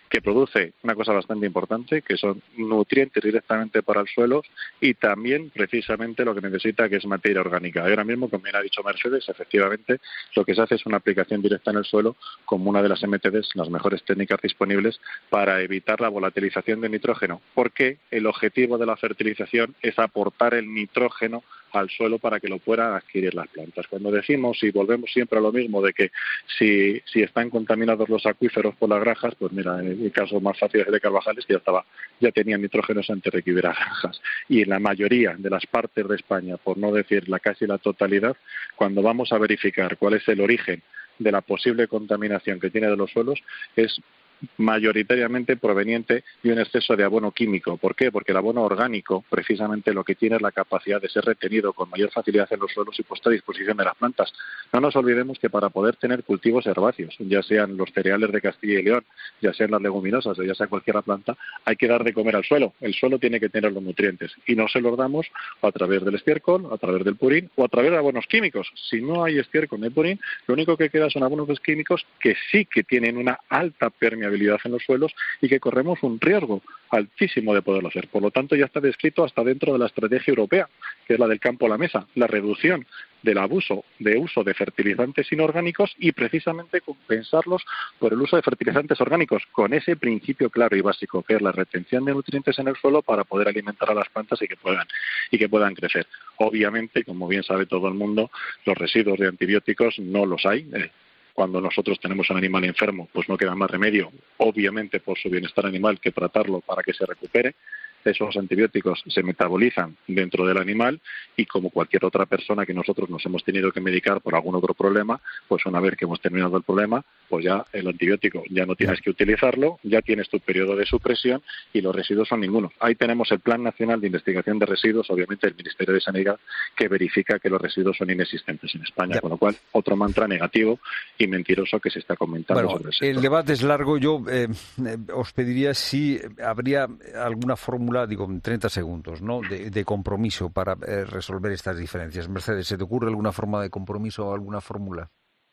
que produce una cosa bastante importante, que son nutrientes directamente para el suelo y también precisamente lo que necesita, que es materia orgánica. Ahora mismo, como bien ha dicho Mercedes, efectivamente lo que se hace es una aplicación directa en el suelo como una de las M T Ds, las mejores técnicas disponibles para evitar la volatilización de nitrógeno, porque el objetivo de la fertilización es aportar el nitrógeno al suelo para que lo puedan adquirir las plantas. Cuando decimos, y volvemos siempre a lo mismo, de que si, si están contaminados los acuíferos por las granjas, pues mira, en el caso más fácil es de Carvajales, que ya estaba, ya tenían nitrógenos antes de que hubiera granjas. Y en la mayoría de las partes de España, por no decir la casi la totalidad, cuando vamos a verificar cuál es el origen de la posible contaminación que tiene de los suelos, es mayoritariamente proveniente de un exceso de abono químico. ¿Por qué? Porque el abono orgánico precisamente lo que tiene es la capacidad de ser retenido con mayor facilidad en los suelos y puesto a disposición de las plantas. No nos olvidemos que para poder tener cultivos herbáceos, ya sean los cereales de Castilla y León, ya sean las leguminosas o ya sea cualquier planta, hay que dar de comer al suelo. El suelo tiene que tener los nutrientes y no se los damos a través del estiércol, a través del purín o a través de abonos químicos. Si no hay estiércol ni purín, lo único que queda son abonos químicos que sí que tienen una alta permeabilidad en los suelos y que corremos un riesgo altísimo de poderlo hacer. Por lo tanto, ya está descrito hasta dentro de la estrategia europea, que es la del campo a la mesa, la reducción del abuso de uso de fertilizantes inorgánicos y precisamente compensarlos por el uso de fertilizantes orgánicos, con ese principio claro y básico, que es la retención de nutrientes en el suelo para poder alimentar a las plantas y que puedan y que puedan crecer. Obviamente, como bien sabe todo el mundo, los residuos de antibióticos no los hay. Eh, Cuando nosotros tenemos un animal enfermo, pues no queda más remedio, obviamente por su bienestar animal, que tratarlo para que se recupere. Esos antibióticos se metabolizan dentro del animal y como cualquier otra persona que nosotros nos hemos tenido que medicar por algún otro problema, pues una vez que hemos terminado el problema, pues ya el antibiótico ya no tienes que utilizarlo, ya tienes tu periodo de supresión y los residuos son ninguno. Ahí tenemos el Plan Nacional de Investigación de Residuos, obviamente el Ministerio de Sanidad, que verifica que los residuos son inexistentes en España, ya. Con lo cual otro mantra negativo y mentiroso que se está comentando bueno, sobre el el debate es largo. Yo eh, os pediría si habría alguna fórmula, digo, en treinta segundos, ¿no?, de, de compromiso para eh, resolver estas diferencias. Mercedes, ¿se te ocurre alguna forma de compromiso o alguna fórmula?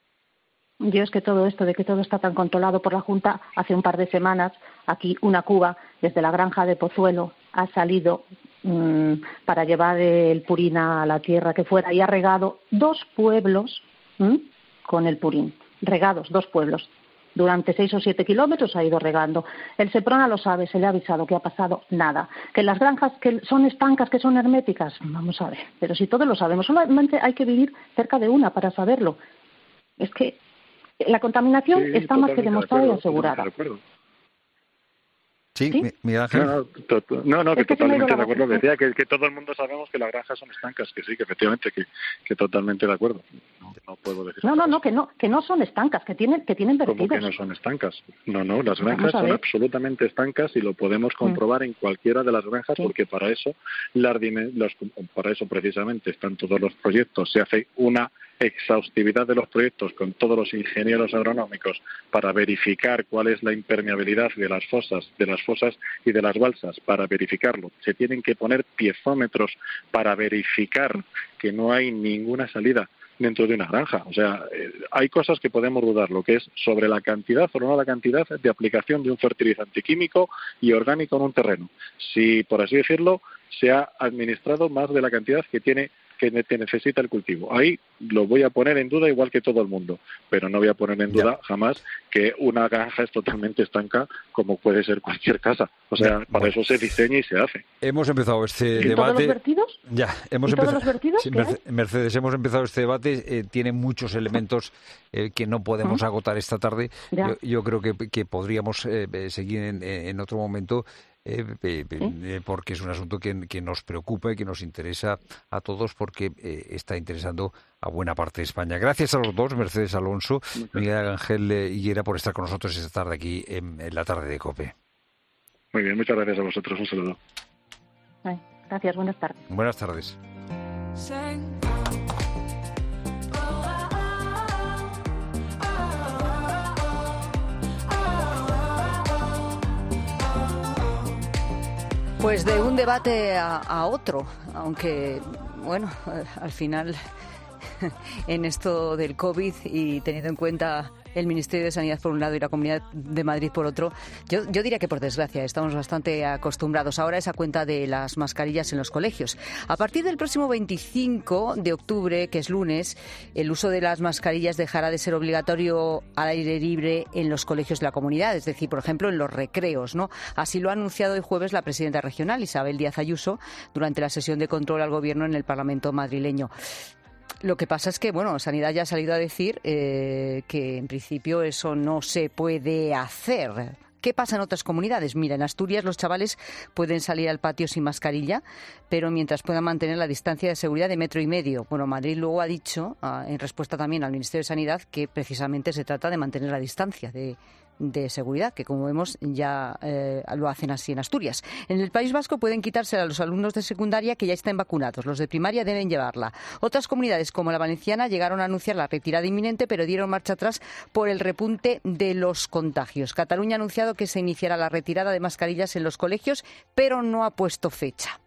Yo es que todo esto de que todo está tan controlado por la Junta, hace un par de semanas, aquí una cuba desde la granja de Pozuelo ha salido mmm, para llevar el purín a la tierra que fuera y ha regado dos pueblos mmm, con el purín. Regados, dos pueblos. Durante seis o siete kilómetros ha ido regando. El Seprona lo sabe, se le ha avisado que ha pasado nada. Que las granjas que son estancas, que son herméticas, vamos a ver. Pero si todos lo sabemos, solamente hay que vivir cerca de una para saberlo. Es que la contaminación sí, está más que demostrada y asegurada. Sí, ¿Sí? Miguel Ángel. No, no, to, no, no que, que totalmente de acuerdo. Decía que, que todo el mundo sabemos que las granjas son estancas, que sí, que efectivamente, que, que totalmente de acuerdo. No, no puedo decir. No, no, no, que no, que no son estancas, que tienen, que tienen vertidos. ¿Cómo que no son estancas? No, no, las granjas son absolutamente estancas y lo podemos comprobar mm. en cualquiera de las granjas, sí. Porque para eso, las, los, para eso precisamente están todos los proyectos. Se hace una exhaustividad de los proyectos con todos los ingenieros agronómicos para verificar cuál es la impermeabilidad de las fosas, de las fosas y de las balsas. Para verificarlo se tienen que poner piezómetros para verificar que no hay ninguna salida dentro de una granja. O sea, eh, hay cosas que podemos dudar, lo que es sobre la cantidad o no la cantidad de aplicación de un fertilizante químico y orgánico en un terreno. Si, por así decirlo, se ha administrado más de la cantidad que tiene que necesita el cultivo. Ahí lo voy a poner en duda igual que todo el mundo, pero no voy a poner en duda ya. jamás que una granja es totalmente estanca como puede ser cualquier casa. O sea, ya, para bueno. eso se diseña y se hace. Hemos empezado este ¿Y debate. ¿Todos los vertidos? Ya, hemos ¿Y empezado. todos los vertidos? Sí, Mercedes, Mercedes, hemos empezado este debate. Eh, tiene muchos elementos eh, que no podemos ¿Mm? agotar esta tarde. Yo, yo creo que, que podríamos eh, seguir en, en otro momento. Eh, eh, eh, porque es un asunto que, que nos preocupa y que nos interesa a todos porque eh, está interesando a buena parte de España. Gracias a los dos, Mercedes Alonso, Miguel Ángel eh, Higuera, por estar con nosotros esta tarde aquí en, en la tarde de COPE. Muy bien, muchas gracias a vosotros. Un saludo. Ay, gracias, buenas tardes. Buenas tardes. Pues de un debate a, a otro, aunque, bueno, al final, en esto del COVID y teniendo en cuenta el Ministerio de Sanidad por un lado y la Comunidad de Madrid por otro. Yo, yo diría que por desgracia estamos bastante acostumbrados ahora a esa cuenta de las mascarillas en los colegios. A partir del próximo veinticinco de octubre, que es lunes, el uso de las mascarillas dejará de ser obligatorio al aire libre en los colegios de la comunidad, es decir, por ejemplo, en los recreos, ¿no? Así lo ha anunciado el jueves la presidenta regional, Isabel Díaz Ayuso, durante la sesión de control al Gobierno en el Parlamento madrileño. Lo que pasa es que, bueno, Sanidad ya ha salido a decir eh, que en principio eso no se puede hacer. ¿Qué pasa en otras comunidades? Mira, en Asturias los chavales pueden salir al patio sin mascarilla, pero mientras puedan mantener la distancia de seguridad de metro y medio. Bueno, Madrid luego ha dicho, en respuesta también al Ministerio de Sanidad, que precisamente se trata de mantener la distancia de de seguridad, que como vemos ya eh, lo hacen así en Asturias. En el País Vasco pueden quitársela a los alumnos de secundaria que ya estén vacunados. Los de primaria deben llevarla. Otras comunidades, como la valenciana, llegaron a anunciar la retirada inminente, pero dieron marcha atrás por el repunte de los contagios. Cataluña ha anunciado que se iniciará la retirada de mascarillas en los colegios, pero no ha puesto fecha.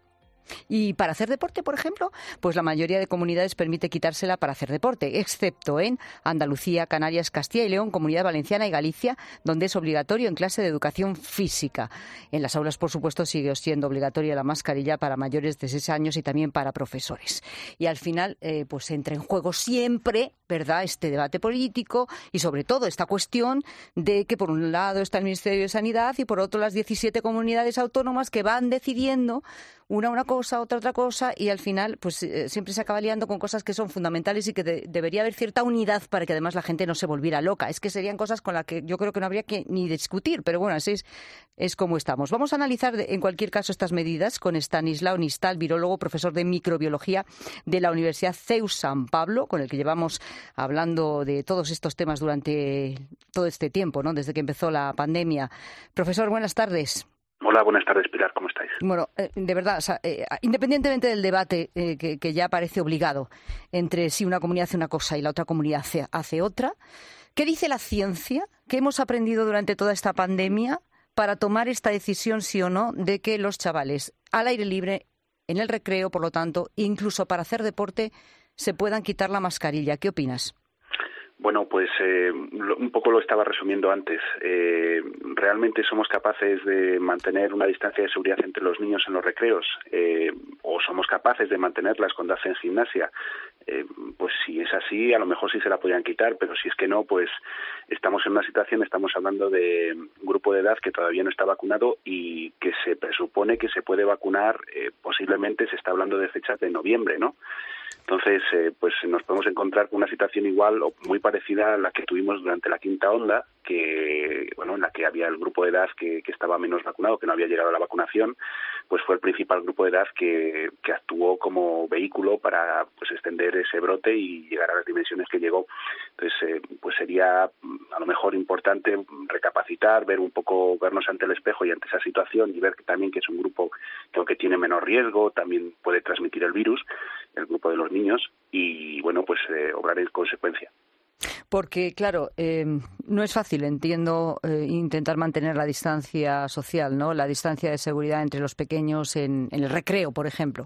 Y para hacer deporte, por ejemplo, pues la mayoría de comunidades permite quitársela para hacer deporte, excepto en Andalucía, Canarias, Castilla y León, Comunidad Valenciana y Galicia, donde es obligatorio en clase de educación física. En las aulas, por supuesto, sigue siendo obligatoria la mascarilla para mayores de seis años y también para profesores. Y al final, eh, pues entra en juego siempre, ¿verdad?, este debate político y sobre todo esta cuestión de que por un lado está el Ministerio de Sanidad y por otro las diecisiete comunidades autónomas que van decidiendo una una cosa, otra otra cosa, y al final pues eh, siempre se acaba liando con cosas que son fundamentales y que de, debería haber cierta unidad para que además la gente no se volviera loca. Es que serían cosas con las que yo creo que no habría que ni discutir, pero bueno, así es, es como estamos. Vamos a analizar en cualquier caso estas medidas con Estanislao Nistal, virólogo, profesor de microbiología de la Universidad CEU San Pablo, con el que llevamos hablando de todos estos temas durante todo este tiempo, ¿no?, desde que empezó la pandemia. Profesor, buenas tardes. Hola, buenas tardes, Pilar, ¿cómo estáis? Bueno, eh, de verdad, o sea, eh, independientemente del debate eh, que, que ya parece obligado entre si una comunidad hace una cosa y la otra comunidad hace, hace otra, ¿qué dice la ciencia? ¿Qué hemos aprendido durante toda esta pandemia para tomar esta decisión, sí o no, de que los chavales al aire libre, en el recreo, por lo tanto, incluso para hacer deporte, se puedan quitar la mascarilla? ¿Qué opinas? Bueno, pues eh, lo, un poco lo estaba resumiendo antes. Eh, realmente somos capaces de mantener una distancia de seguridad entre los niños en los recreos, eh, o somos capaces de mantenerlas cuando hacen gimnasia. Eh, pues si es así, a lo mejor sí se la podrían quitar, pero si es que no, pues estamos en una situación, estamos hablando de un grupo de edad que todavía no está vacunado y que se presupone que se puede vacunar, eh, posiblemente se está hablando de fechas de noviembre, ¿no? Entonces, eh, pues nos podemos encontrar con una situación igual o muy parecida a la que tuvimos durante la quinta onda, que bueno, en la que había el grupo de edad que, que estaba menos vacunado, que no había llegado a la vacunación, pues fue el principal grupo de edad que, que actuó como vehículo para pues extender ese brote y llegar a las dimensiones que llegó. Entonces, eh, pues sería a lo mejor importante recapacitar, ver un poco, vernos ante el espejo y ante esa situación y ver que también que es un grupo que aunque tiene menor riesgo, también puede transmitir el virus, el grupo de los niños, y bueno, pues eh, obrar en consecuencia. Porque, claro, eh, no es fácil, entiendo, eh, intentar mantener la distancia social, ¿no? La distancia de seguridad entre los pequeños en, en el recreo, por ejemplo.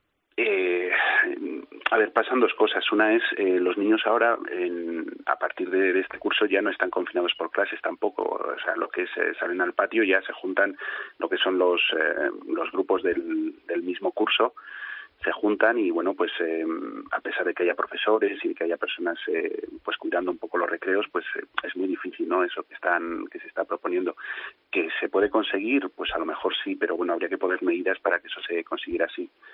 Eh, a ver, pasan dos cosas. Una es, eh, los niños ahora, en, a partir de, de este curso, ya no están confinados por clases tampoco. O sea, lo que es, eh, salen al patio, ya se juntan lo que son los, eh, los grupos del, del mismo curso, se juntan y bueno, pues eh, a pesar de que haya profesores y que haya personas eh, pues cuidando un poco los recreos, pues eh, es muy difícil, ¿no?, eso que están que se está proponiendo. Que se puede conseguir, pues a lo mejor sí, pero bueno, habría que poner medidas para que eso se consiguiera así.